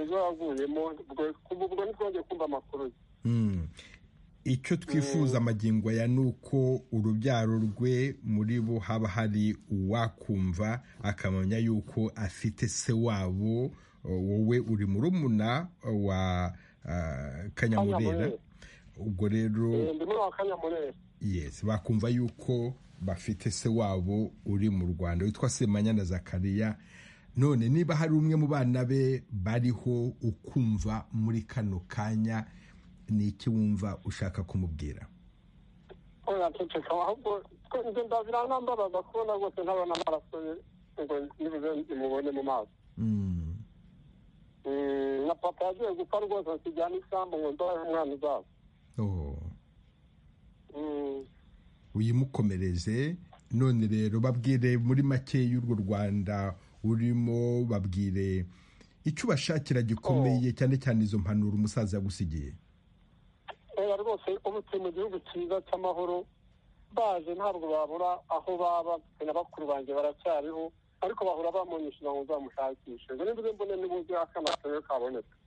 Ubwo ntitwongeye kumva amakuru. Icyo twifuza magingo ya nuko urubyaro rwe muri bo haba hari uwakumva akamenya yuko afite se wabo. Wowe uri murumuna wa Kanyamurera, ubwo rero yes, bakumva yuko bafite se wabo uri mu Rwanda witwa Semanyana Zakariya. None niba hari umwe mu bana be bariho ukumva muri kano kanya, ni iki wumva ushaka kumubwira? Ahubwo ndabiranababaza kubona rwose ntabona amaraso ye ngo nibuze imubone mu maso. Na papa yagiye gupfa rwose akijyana isambu ngo ndahe umwana uzaba. Uyimukomereze. None rero babwire muri make y'urwo Rwanda urimo, babwire icyo ubashakira gikomeye, cyane cyane izo mpanuro umusaza yagusigiye. Rwose ubu turi mu gihugu cyiza cy'amahoro, baje ntabwo babura aho baba, na bakuru banjye baracyariho, ariko bahora bamunyishyura ngo nzamushakishe. Ngo nimba mbone nibuze akana kawe kaboneka.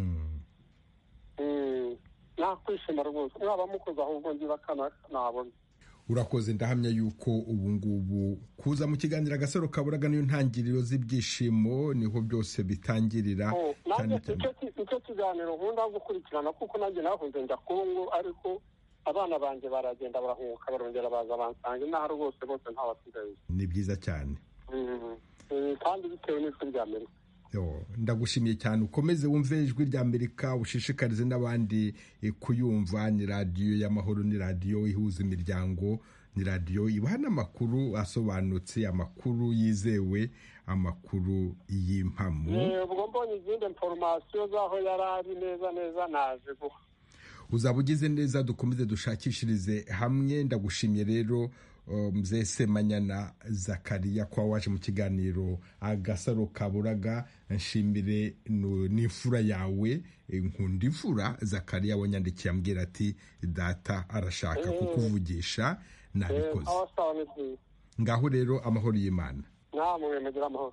Nakwishima rwose, mwaba mukoze ahubwo ngira akana nabona. Urakoze. Ndahamya yuko ubu ngubu kuza mu kiganiro Agasaro Kaburaga niyo ntangiriro z'ibyishimo, niho byose bitangirira. Icyo kiganiro nkunda gukurikirana kuko nanjye nahunze njya Kongo, ariko abana banjye baragenda barahunguka barongera baza bansanga inaha rwose bose ntawasigaye. Ni byiza cyane. Kandi bitewe n'ijwi rya Amerika. Ndagushimiye cyane, ukomeze wumve ijwi rya Amerika, ushishikarize n'abandi kuyumva. Ni radiyo y'amahoro, ni radiyo ihuza imiryango, ni radiyo ibaha n'amakuru asobanutse, amakuru yizewe, amakuru y'impamo. Ubwo mbonye izindi informasiyo z'aho yari ari neza naje guha. Uzaba ugize neza, dukomeze dushakishirize hamwe. Ndagushimiye rero Mzee Semanyana Zakariya kwa waje mu kiganiro Agasaro Kaburaga. Nshimire n'imfura yawe, nkunda imfura Zakariya wanyandikiye ambwira ati data arashaka kukuvugisha. Nabikoze. Ngaho rero amahoro y'Imana. Namwe mugira amahoro.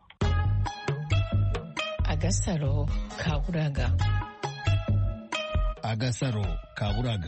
Agasaro Kaburaga. Agasaro Kaburaga.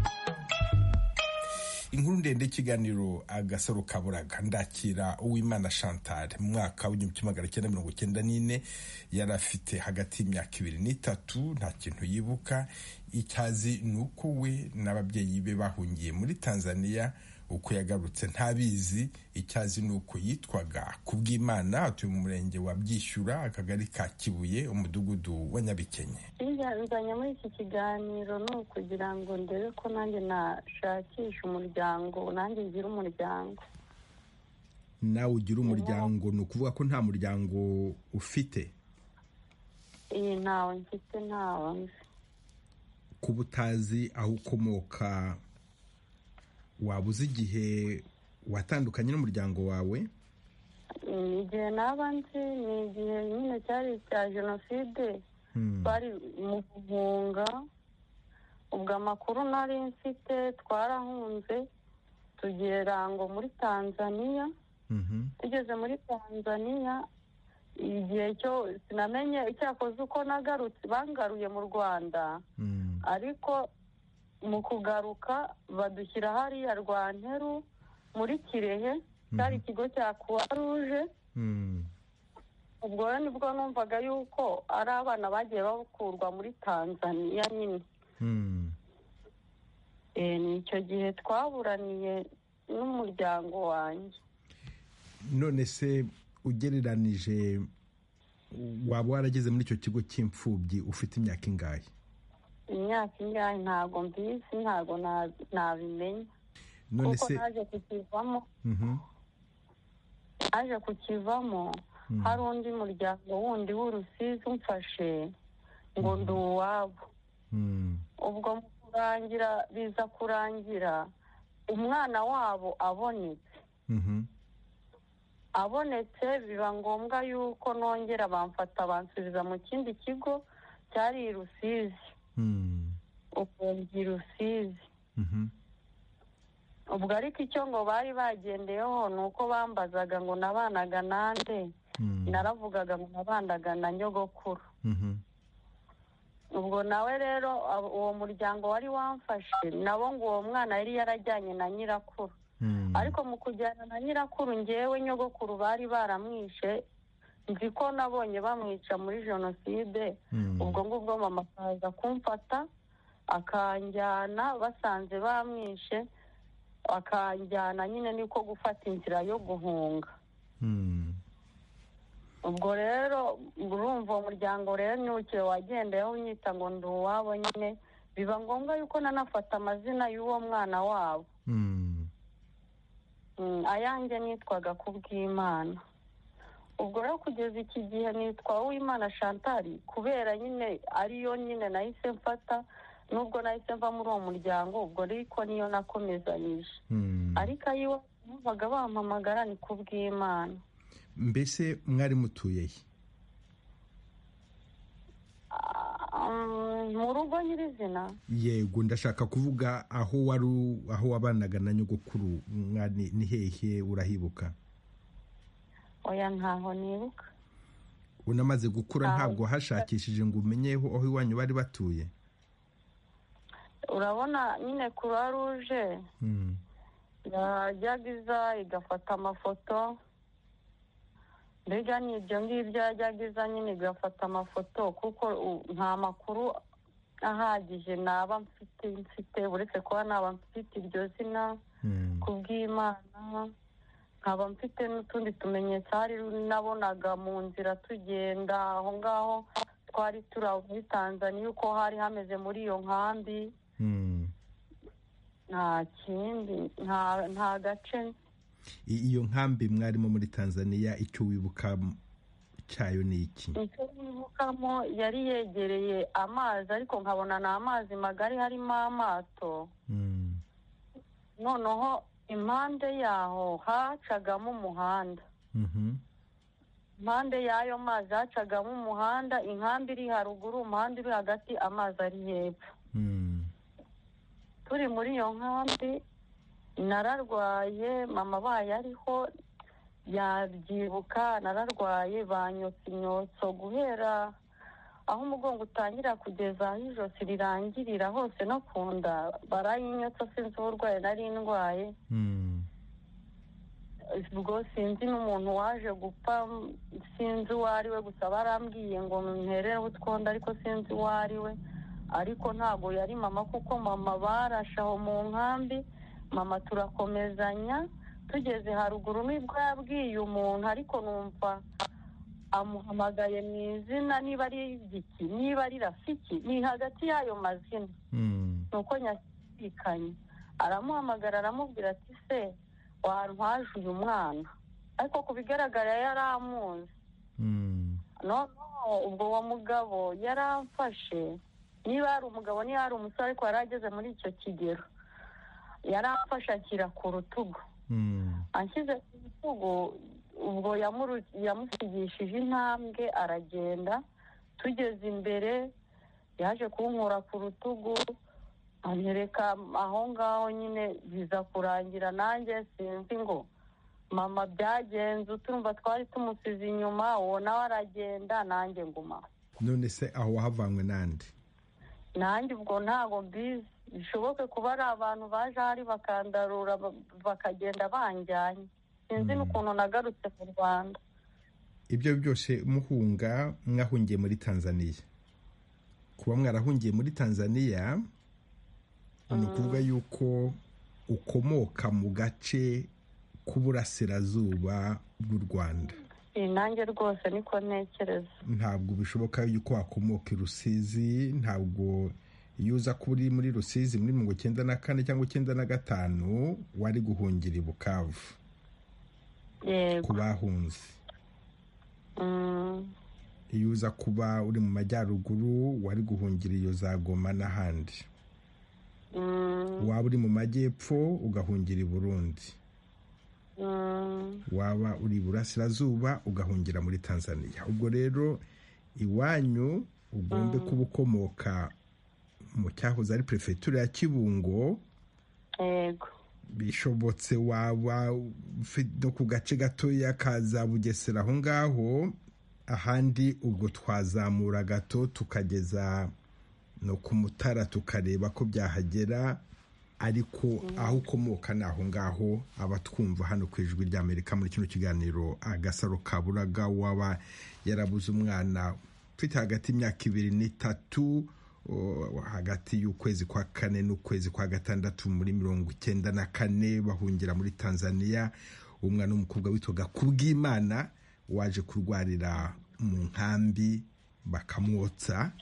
Inkuru ndende y'ikiganiro Agasaro Kaburaga. Ndakira Uwimana Chantal. Mu mwaka w'1994 yari afite hagati y'imyaka 2 n'3, nta kintu yibuka. Icyazi nuko we n'ababyeyi be bahungiye muri Tanzania uko yagarutse ntabizi, icyo azi ni uko yitwaga Kubwimana, atuye mu murenge wa Byishyura, akagari ka Kibuye, umudugudu wa Nyabikenke. Nzanye muri iki kiganiro ni ukugira ngo ndebe ko nanjye nashakisha umuryango, nanjye ngira umuryango. Nawe ugira umuryango, ni ukuvuga ko nta muryango ufite? Iyi ntawe mfite, ntawe nzi. Kuba utazi aho ukomoka, waba uzi igihe watandukanye n'umuryango wawe? Igihe naba nzi ni igihe nyine cyari cya jenoside, bari mu guhunga. Ubwo amakuru nari mfite, twarahunze tugera ngo muri Tanzania. Tugeze muri Tanzania, igihe cyo sinamenye icyakoze uko nagarutse, bangaruye mu Rwanda, ariko mu kugaruka badushyira hariya Rwanteru muri Kirehe, cyari ikigo cya Croix Rouge. Ubwo rero nibwo numvaga yuko ari abana bagiye bakurwa muri Tanzania nyine. Ni icyo gihe twaburaniye n'umuryango wanjye. None se ugereranije, waba warageze muri icyo kigo cy'imfubyi ufite imyaka ingahe? Imyaka ingahe ntabwo mbizi, ntabwo nabimenya. None se naje kukivamo hari undi muryango wundi w'Urusizi umfashe ngo ndi uwabo. Ubwo biza kurangira umwana wabo abonetse, biba ngombwa yuko nongera bamfata bansubiza mu kindi kigo cyari i Rusizi. Ubwo ndi Rusizi. Ubwo ariko icyo ngo bari bagendeyeho ni uko bambazaga ngo nabanaga nande. Naravugaga ngo nabanaga na nyogokuru. Ubwo nawe rero uwo muryango wari wamfashe nabo ngo uwo mwana yari yarajyanye na nyirakuru. Ariko mu kujyana na nyirakuru, ngewe nyogokuru bari baramwishe, nzi ko nabonye bamwica muri jenoside. Ubwo ngubwo mama akaza kumfata akanjyana, basanze bamwishe akanjyana, nyine niko gufata inzira yo guhunga. Ubwo rero urumva uwo muryango rero niwukiye wagendeyeho unyita ngo ndi uwabo nyine, biba ngombwa yuko nanafata amazina y'uwo mwana wabo. Ayanjye nitwaga Kubwimana. Ubwo rero kugeza iki gihe nitwa Uwimana Chantal, kubera nyine ariyo nyine nahise mfata, nubwo nahise mva muri uwo muryango. Ubwo ariko niyo nakomezanyije, ariko ayiwe numvaga bampamagara ni Kubwimana. Mbese mwari mutuye he? Mu rugo nyirizina? Yego, ndashaka kuvuga aho wabanaga na nyogokuru, ni hehe, urahibuka? Oya, ntaho nibuka. Unamaze gukura ntabwo hashakishije ngo umenyeho aho iwanyu bari batuye? Urabona nyine Croix Rouge yajyaga iza igafata amafoto, mbega ni ibyo ngibyo yajyaga iza nyine igafata amafoto, kuko nta makuru ahagije naba mfite uretse kuba naba mfite iryo zina Kubwimana, nkaba mfite n'utundi tumenyetso hari nabonaga mu nzira tugenda aho ngaho twari turi muri Tanzania, uko hari hameze muri iyo nkambi. Nta kindi, nta gace. Iyo nkambi mwarimo muri Tanzania, icyo wibuka cyayo ni iki? Icyo wibukamo, yari yegereye amazi, ariko nkabona ni amazi magari, harimo amato. Noneho impande yaho hacagamo umuhanda. Impande y'ayo mazi hacagamo umuhanda, inkambi iri haruguru, umuhanda uri hagati, amazi ari hepfo. Turi muri iyo nkambi nararwaye, mama baye ariho yabyibuka, nararwaye, banyotse imyotso guhera aho umugongo utangira kugeza aho ijosi rirangirira hose no ku nda, barayinyotse, sinzi uburwayi nari ndwaye. Ubwo sinzi n'umuntu waje gupfa, sinzi uwo ari we, gusa barambwiye ngo mperereho utwonda, ariko sinzi uwo ari we. Ariko ntabwo yari mama, kuko mama barashe aho mu nkambi, mama turakomezanya, tugeze haruguru nibwo yabwiye umuntu ariko numva amuhamagaye mu izina, niba ari igiki niba ari rafiki, ni hagati y'ayo mazina. nuko nyashidikanya, aramuhamagara aramubwira ati se wantwaje uyu mwana, ariko ku bigaragara yari amuzi. noneho ubwo uwo mugabo yaramfashe, niba yari umugabo niba yari umusore ariko yari ageze muri icyo kigero, yaramfashe anshyira ku rutugu. anshyize ku rutugu ubwo yamusigishije intambwe aragenda. tugeze imbere yaje kunkura ku rutugu anyereka aho ngaho, nyine biza kurangira nanjye sinzi ngo mama byagenze, utumva twari tumusize inyuma, uwo nawe aragenda nanjye nguma. none se aho wahavanywe nande? nanjye ubwo ntabwo mbizi, bishoboke kuba ari abantu baje ahari bakandarura bakagenda banjyanye, sinzi n'ukuntu nagarutse mu Rwanda. ibyo byose muhunga mwahungiye muri Tanzania. kuba mwarahungiye muri Tanzania ni ukuvuga yuko ukomoka mu gace k'uburasirazuba bw'u Rwanda. nanjye rwose niko ntekereza. ntabwo bishoboka yuko wakomoka i Rusizi. ntabwo iyo uza kuba uri muri Rusizi muri 1994 cyangwa 1995 wari guhungira i Bukavu. yego, ku bahunze. iyo uza kuba uri mu majyaruguru wari guhungira iyo za Goma n'ahandi. waba uri mu majyepfo ugahungira i Burundi. waba uri iburasirazuba ugahungira muri Tanzania. ubwo rero iwanyu ugombe kuba ukomoka mu cyahoze ari prefetura ya Kibungo. yego, bishobotse waba no ku gace gatoya kaza Bugesera aho ngaho. ahandi ubwo twazamura gato tukageza no ku Mutara tukareba ko byahagera, ariko aho ukomoka ni aho ngaho. abatwumva hano ku Ijwi ry'Amerika muri kino kiganiro Agasaro Kaburaga, waba yarabuze umwana ufite hagati y'imyaka 2 n'3 hagati y'ukwezi kwa 4 n'ukwezi kwa 6 muri 1994 bahungira muri Tanzania. umwana w'umukobwa witwaga Kubwimana waje kurwarira mu nkambi bakamwotsa.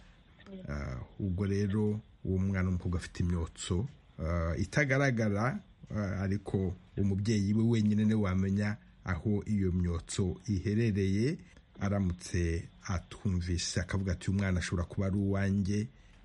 ubwo rero uwo mwana w'umukobwa afite imyotso itagaragara, ariko umubyeyi we wenyine ne wamenya aho iyo myotso iherereye. aramutse atwumvise akavuga ati umwana ashobora kuba ari uwanjye,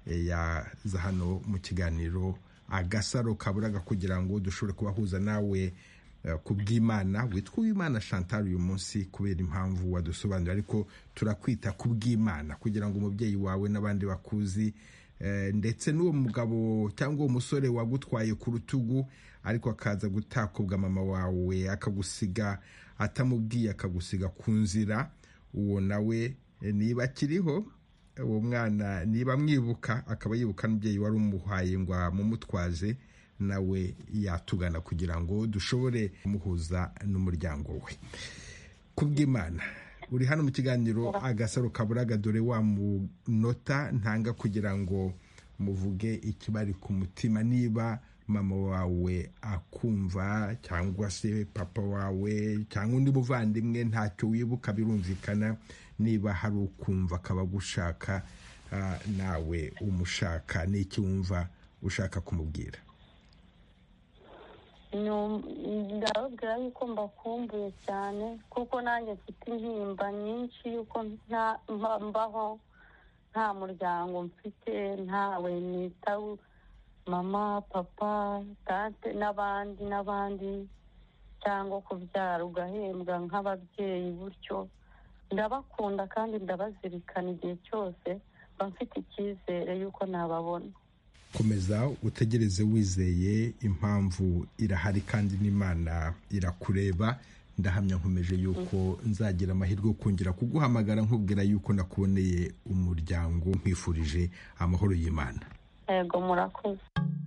yaza hano mu kiganiro Agasaro Kaburaga kugira ngo dushobore kubahuza nawe. Kubwimana, witwa Uwimana Chantal uyu munsi kubera impamvu wadusobanurira, ariko turakwita Kubwimana kugira ngo umubyeyi wawe n'abandi bakuzi, ndetse n'uwo mugabo cyangwa uwo musore wagutwaye ku rutugu ariko akaza gutakobwa mama wawe akagusiga atamubwiye, akagusiga ku nzira. uwo nawe niba akiriho, uwo mwana niba mwibuka, akaba yibuka n'umubyeyi wari umuhaye ngo amumutwaze, nawe yatugana kugira ngo dushobore kumuhuza n'umuryango we. Kubwimana, uri hano mu kiganiro Agasaro Kaburaga, dore wa munota ntanga kugira ngo muvuge ikibari ku mutima. niba mama wawe akumva cyangwa se papa wawe cyangwa undi muvandimwe ntacyo wibuka, birumvikana. niba hari ukumva akaba gushaka, nawe umushaka, n'iki wumva ushaka kumubwira? ndababwira yuko mbakumbuye cyane, kuko nanjye mfite intimba nyinshi yuko mbaho nta muryango mfite, ntawe nitaho, mama, papa, tante n'abandi cyangwa kubyara ugahembwa nk'ababyeyi. gutyo ndabakunda kandi ndabazirikana igihe cyose, mba mfite icyizere yuko nababona. komeza utegereze wizeye, impamvu irahari kandi n'Imana irakureba. ndahamya nkomeje yuko nzagira amahirwe yo kongera kuguhamagara nkubwira yuko nakuboneye umuryango, nkwifurije amahoro y'Imana. yego, murakoze.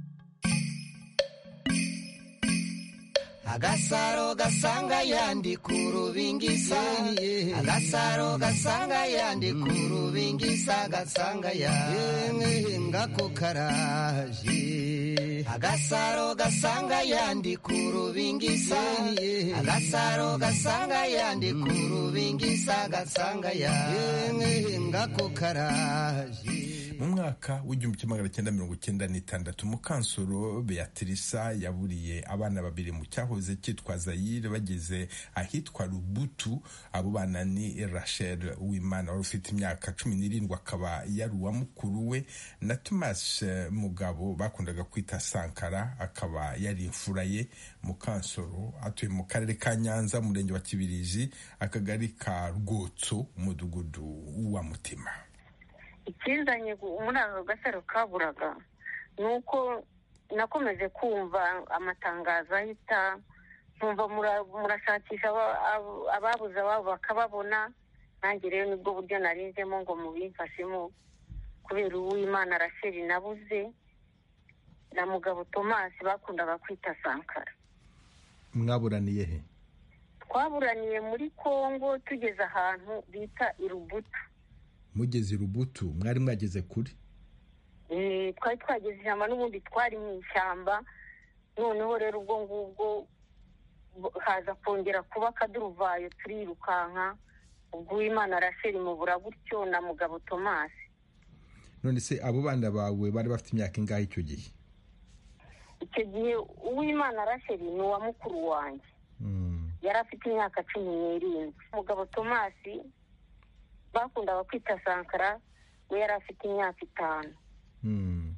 Agasaro gasanga yandi ku rubingisa, Agasaro gasanga yandi ku rubingisa, gasanga yandi ngako karaje. agasaro gasanga yandi ku rubingisa agasaro gasanga yandi ku rubingisa gasanga yandi ngako karaje. Mu mwaka w'1996 Mukansoro Beatrice yaburiye abana babiri mu cyahoze cyitwa Zaire bageze ahitwa Lubutu. Abo bana ni Rachel Uwimana wari ufite imyaka 17 akaba yari uwa mukuru we na Thomas Mugabo bakundaga kwita Sankara akaba yari imfura ye. Mukansoro atuye mu karere ka Nyanza, umurenge wa Kibirizi, akagari ka Rwotso, umudugudu wa Mutima. Ikizanye muri ako gasaro kaburaga ni uko nakomeje kumva amatangazo ahita nkumva murashakisha ababuze ababo bakababona. Nanjye rero nibwo buryo narinzemo ngo mubimfashemo, kubera Uwimana Rachel nabuze na Mugabo Thomas bakundaga kwita Sankara. Mwaburaniye he? Twaburaniye muri Kongo tugeze ahantu bita Irubutu. Mugeze Irubutu mwari mwageze kuri? Twari twageze ishyamba, n'ubundi twari mu ishyamba. Noneho rero ubwo ngubwo haza kongera kuba akaduruvayo, turirukanka. Ubwo Uwimana Rachel mubura gutyo na Mugabo Thomas. None se abo bana bawe bari bafite imyaka ingahe icyo gihe? Icyo gihe Uwimana Rachel ni uwa mukuru wanjye. Yari afite imyaka 17. Mugabo Thomas bakundaga kwita Sankara we yari afite imyaka 5.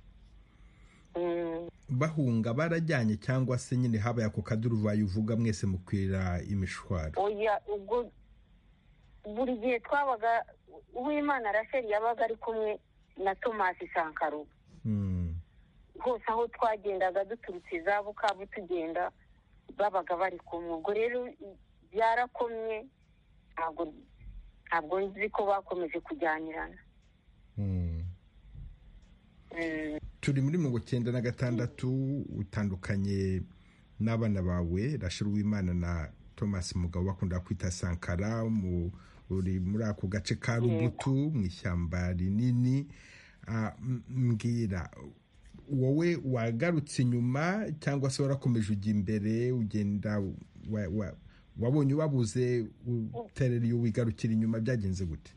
Bahunga barajyanye cyangwa se nyine habaye ako kaduruvayo uvuga mwese mukwira imishwaro? Oya, ubwo buri gihe twabaga Uwimana Rachel yabaga ari kumwe na Thomas Sankara. Hose aho twagendaga duturutse za Bukavu tugenda babaga bari kumwe. Ubwo rero byarakomye, ntabwo nzi ko bakomeje kujyanirana. Turi muri 1996 utandukanye n'abana bawe Rachel Uwimana na Thomas Mugabo bakunda kwita Sankara uri muri ako gace ka Rubutu mu ishyamba rinini. Mbwira, wowe wagarutse inyuma cyangwa se warakomeje ujya imbere ugenda wabonye wabuze uterera iyo wigarukira inyuma byagenze gute?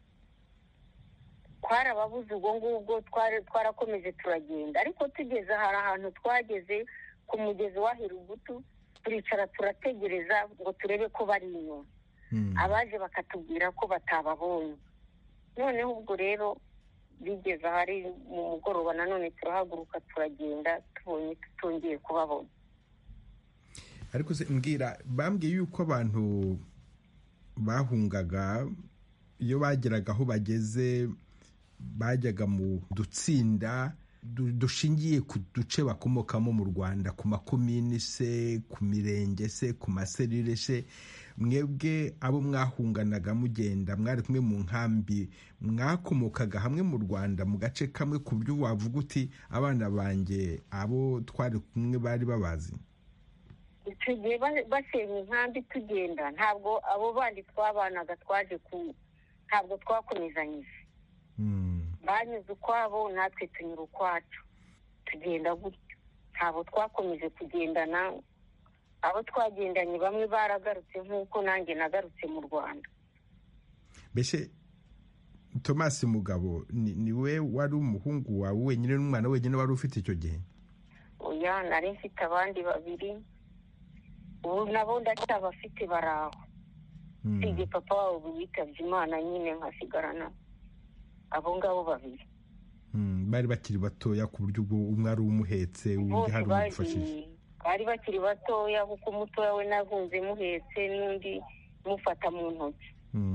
Twarababuze ubwo ngubwo twarakomeje turagenda, ariko tugeze ahantu twageze ku mugezi wa Irubutu turicara turategereza ngo turebe ko bari inyuma. Abaje bakatubwira ko batababonye. Noneho ubwo rero bigeze ahari mu mugoroba nanone turahaguruka turagenda tubonye tutongeye kubabona. Ariko se mbwira, bambwiye yuko abantu bahungaga iyo bageraga aho bageze bajyaga mu dutsinda dushingiye ku duce bakomokamo mu Rwanda, ku makomini se, ku mirenge se, ku maserire se. Mwebwe abo mwahunganaga mugenda mwari kumwe mu nkambi, mwakomokaga hamwe mu Rwanda mu gace kamwe ku buryo wavuga uti abana banjye abo twari kumwe bari babazi? Icyo gihe basenya inkambi tugenda, ntabwo abo bandi twabanaga ntabwo twakomezanyije. Banyuze ukwabo natwe tunyura ukwacu, tugenda gutyo, ntabwo twakomeje kugendana. Abo twagendanye bamwe baragarutse nk'uko nanjye nagarutse mu Rwanda. Mbese Thomas Mugabo niwe wari umuhungu wawe wenyine n'umwana wenyine wari ufite icyo gihe? Oya, nari mfite abandi babiri, ubu nabo ndacyabafite baraho. Sije papa wabo witabye Imana, nyine nkasigarana abo ngabo babiri. Bari bakiri batoya ku buryo umwe ari umuhetse undi hari umufashije? Bari bakiri batoya kuko umutoya we nahunze muhetse n'undi mufata mu ntoki.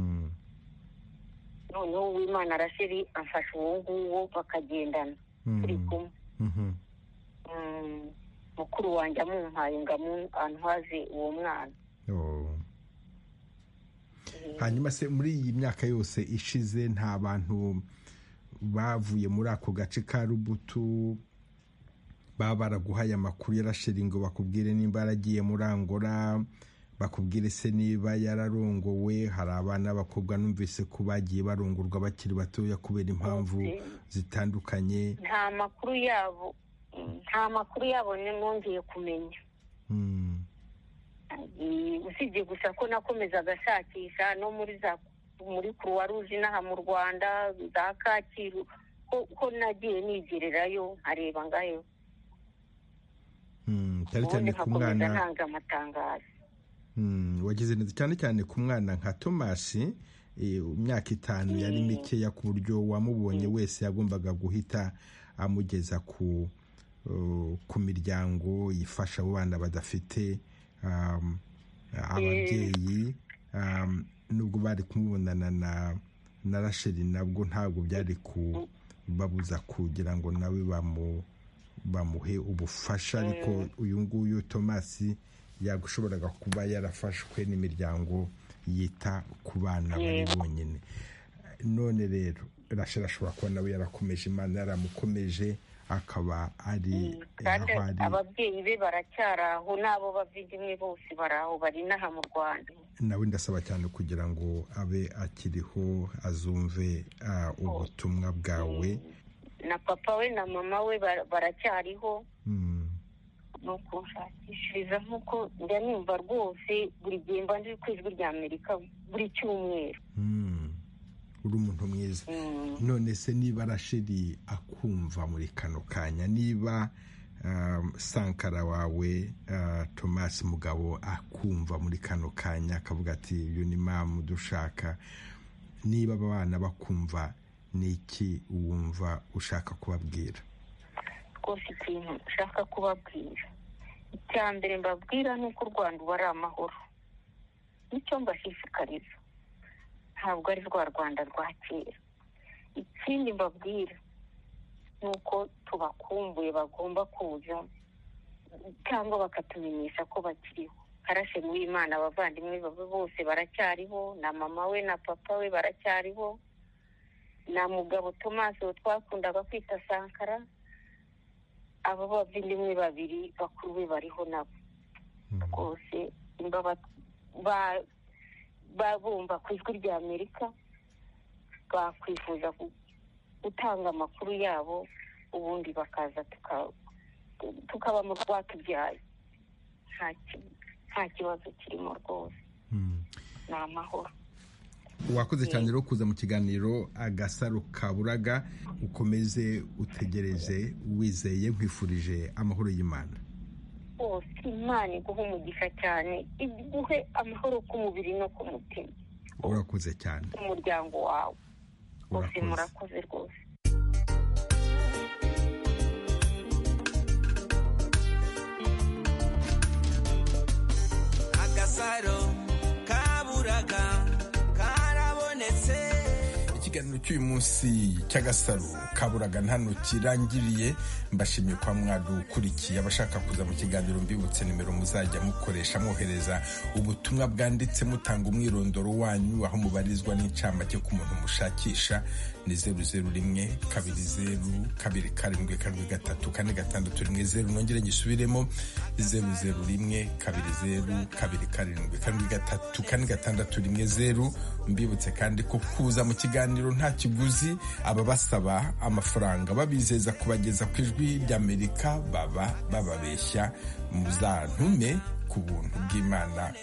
Noneho Uwimana Rachel amfasha uwo nguwo bakagendana turi kumwe. Mukuru wanjye amumpaye ngo antwaze uwo mwana. Hanyuma se muri iyi myaka yose ishize nta bantu bavuye muri ako gace ka Rubutu baba baraguhaye amakuru ya Rachel ngo bakubwire nimba yaragiye muri Angola, bakubwire se niba yararongowe? Hari abana b'abakobwa numvise ko bagiye barongorwa bakiri batoya kubera impamvu zitandukanye. Nta makuru yabo nta makuru yabo nongeye kumenya. Usibye gusa ko nakomezaga ashakisha no muri Croix Rouge n'aha mu Rwanda za Kacyiru ko nagiye nigererayo nkareba ngayo. Cyane cyane ku mwana ntanga amatangazo. Wagize neza cyane cyane ku mwana nka Thomas, imyaka 5 yari mikeya ku buryo wamubonye wese yagombaga guhita amugeza ku miryango yifasha abo bana badafite ababyeyi. Nubwo bari kumubonana na Rachel nabwo ntabwo byari kubabuza kugira ngo nawe bamuhe ubufasha, ariko uyu nguyu Thomas yagushoboraga kuba yarafashwe n'imiryango yita ku bana bari bonyine. None rero Rachel ashobora kuba nawe yarakomeje, Imana yaramukomeje, akaba ari ababyeyi be baracyaraho, n'abo bavindimwe bose baraho, bari n'aha mu Rwanda. Nawe ndasaba cyane kugira ngo abe akiriho azumve ubutumwa bwawe. Na papa we na mama we baracyariho, no kunshakishiriza nk'uko njya numva rwose buri gihe mba ndi ku Ijwi rya Amerika buri cyumweru. Uri umuntu mwiza. None se niba Rachel akumva muri kano kanya, niba Sankara wawe Thomas Mugabo akumva muri kano kanya akavuga ati uyu ni mama dushaka, niba abana bakumva, ni iki wumva ushaka kubabwira? Rwose ikintu ushaka kubabwira, icya mbere mbabwira ni uko u Rwanda uba ari amahoro. Nicyo mbashishikariza, ntabwo ari rwa Rwanda rwa kera. Ikindi mbabwira ni uko tubakumbuye, bagomba kuza cyangwa bakatumenyesha ko bakiriho. Rachel w'Imana, abavandimwe bawe bose baracyariho, na mama we na papa we baracyariho, na Mugabo Thomas twakundaga kwita Sankara, abo bavindimwe babiri bakuru be bariho nabo. Rwose babumva ku Ijwi rya Amerika, bakwifuza gutanga amakuru yabo, ubundi bakaza tukaba mu rwatubyaye. Nta kibazo kirimo rwose, ni amahoro. Wakoze cyane rero kuza mu kiganiro Agasaro Kaburaga. Ukomeze utegereze wizeye, nkwifurije amahoro y'Imana. Imana iguhe umugisha cyane, iguhe amahoro k'umubiri no ku mutima. Urakoze cyane. Umuryango wawe bose murakoze rwose. Agasaro Kaburaga karabonetse. Ikiganiro cy'uyu munsi cy'Agasaro Kaburaga hano kirangiriye. Mbashimiye kwa mwadukurikiye. Abashaka kuza mu kiganiro mbibutse nimero muzajya mukoresha mwohereza ubutumwa bwanditse mutanga umwirondoro wanyu, aho mubarizwa n'incamake ku muntu mushakisha. Ni 001-227-4 nongere ngisubiremo 001-227-4 mbibutse kandi ko kuza mu kiganiro nta kiguzi. Aba basaba amafaranga babizeza kubageza ku Ijwi ry'Amerika baba bababeshya. Muzantume ku buntu bw'Imana,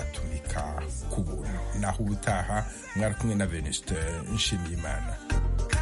nzatumika ku buntu. Naho ubutaha mwari kumwe na Venuste Nshimiyimana.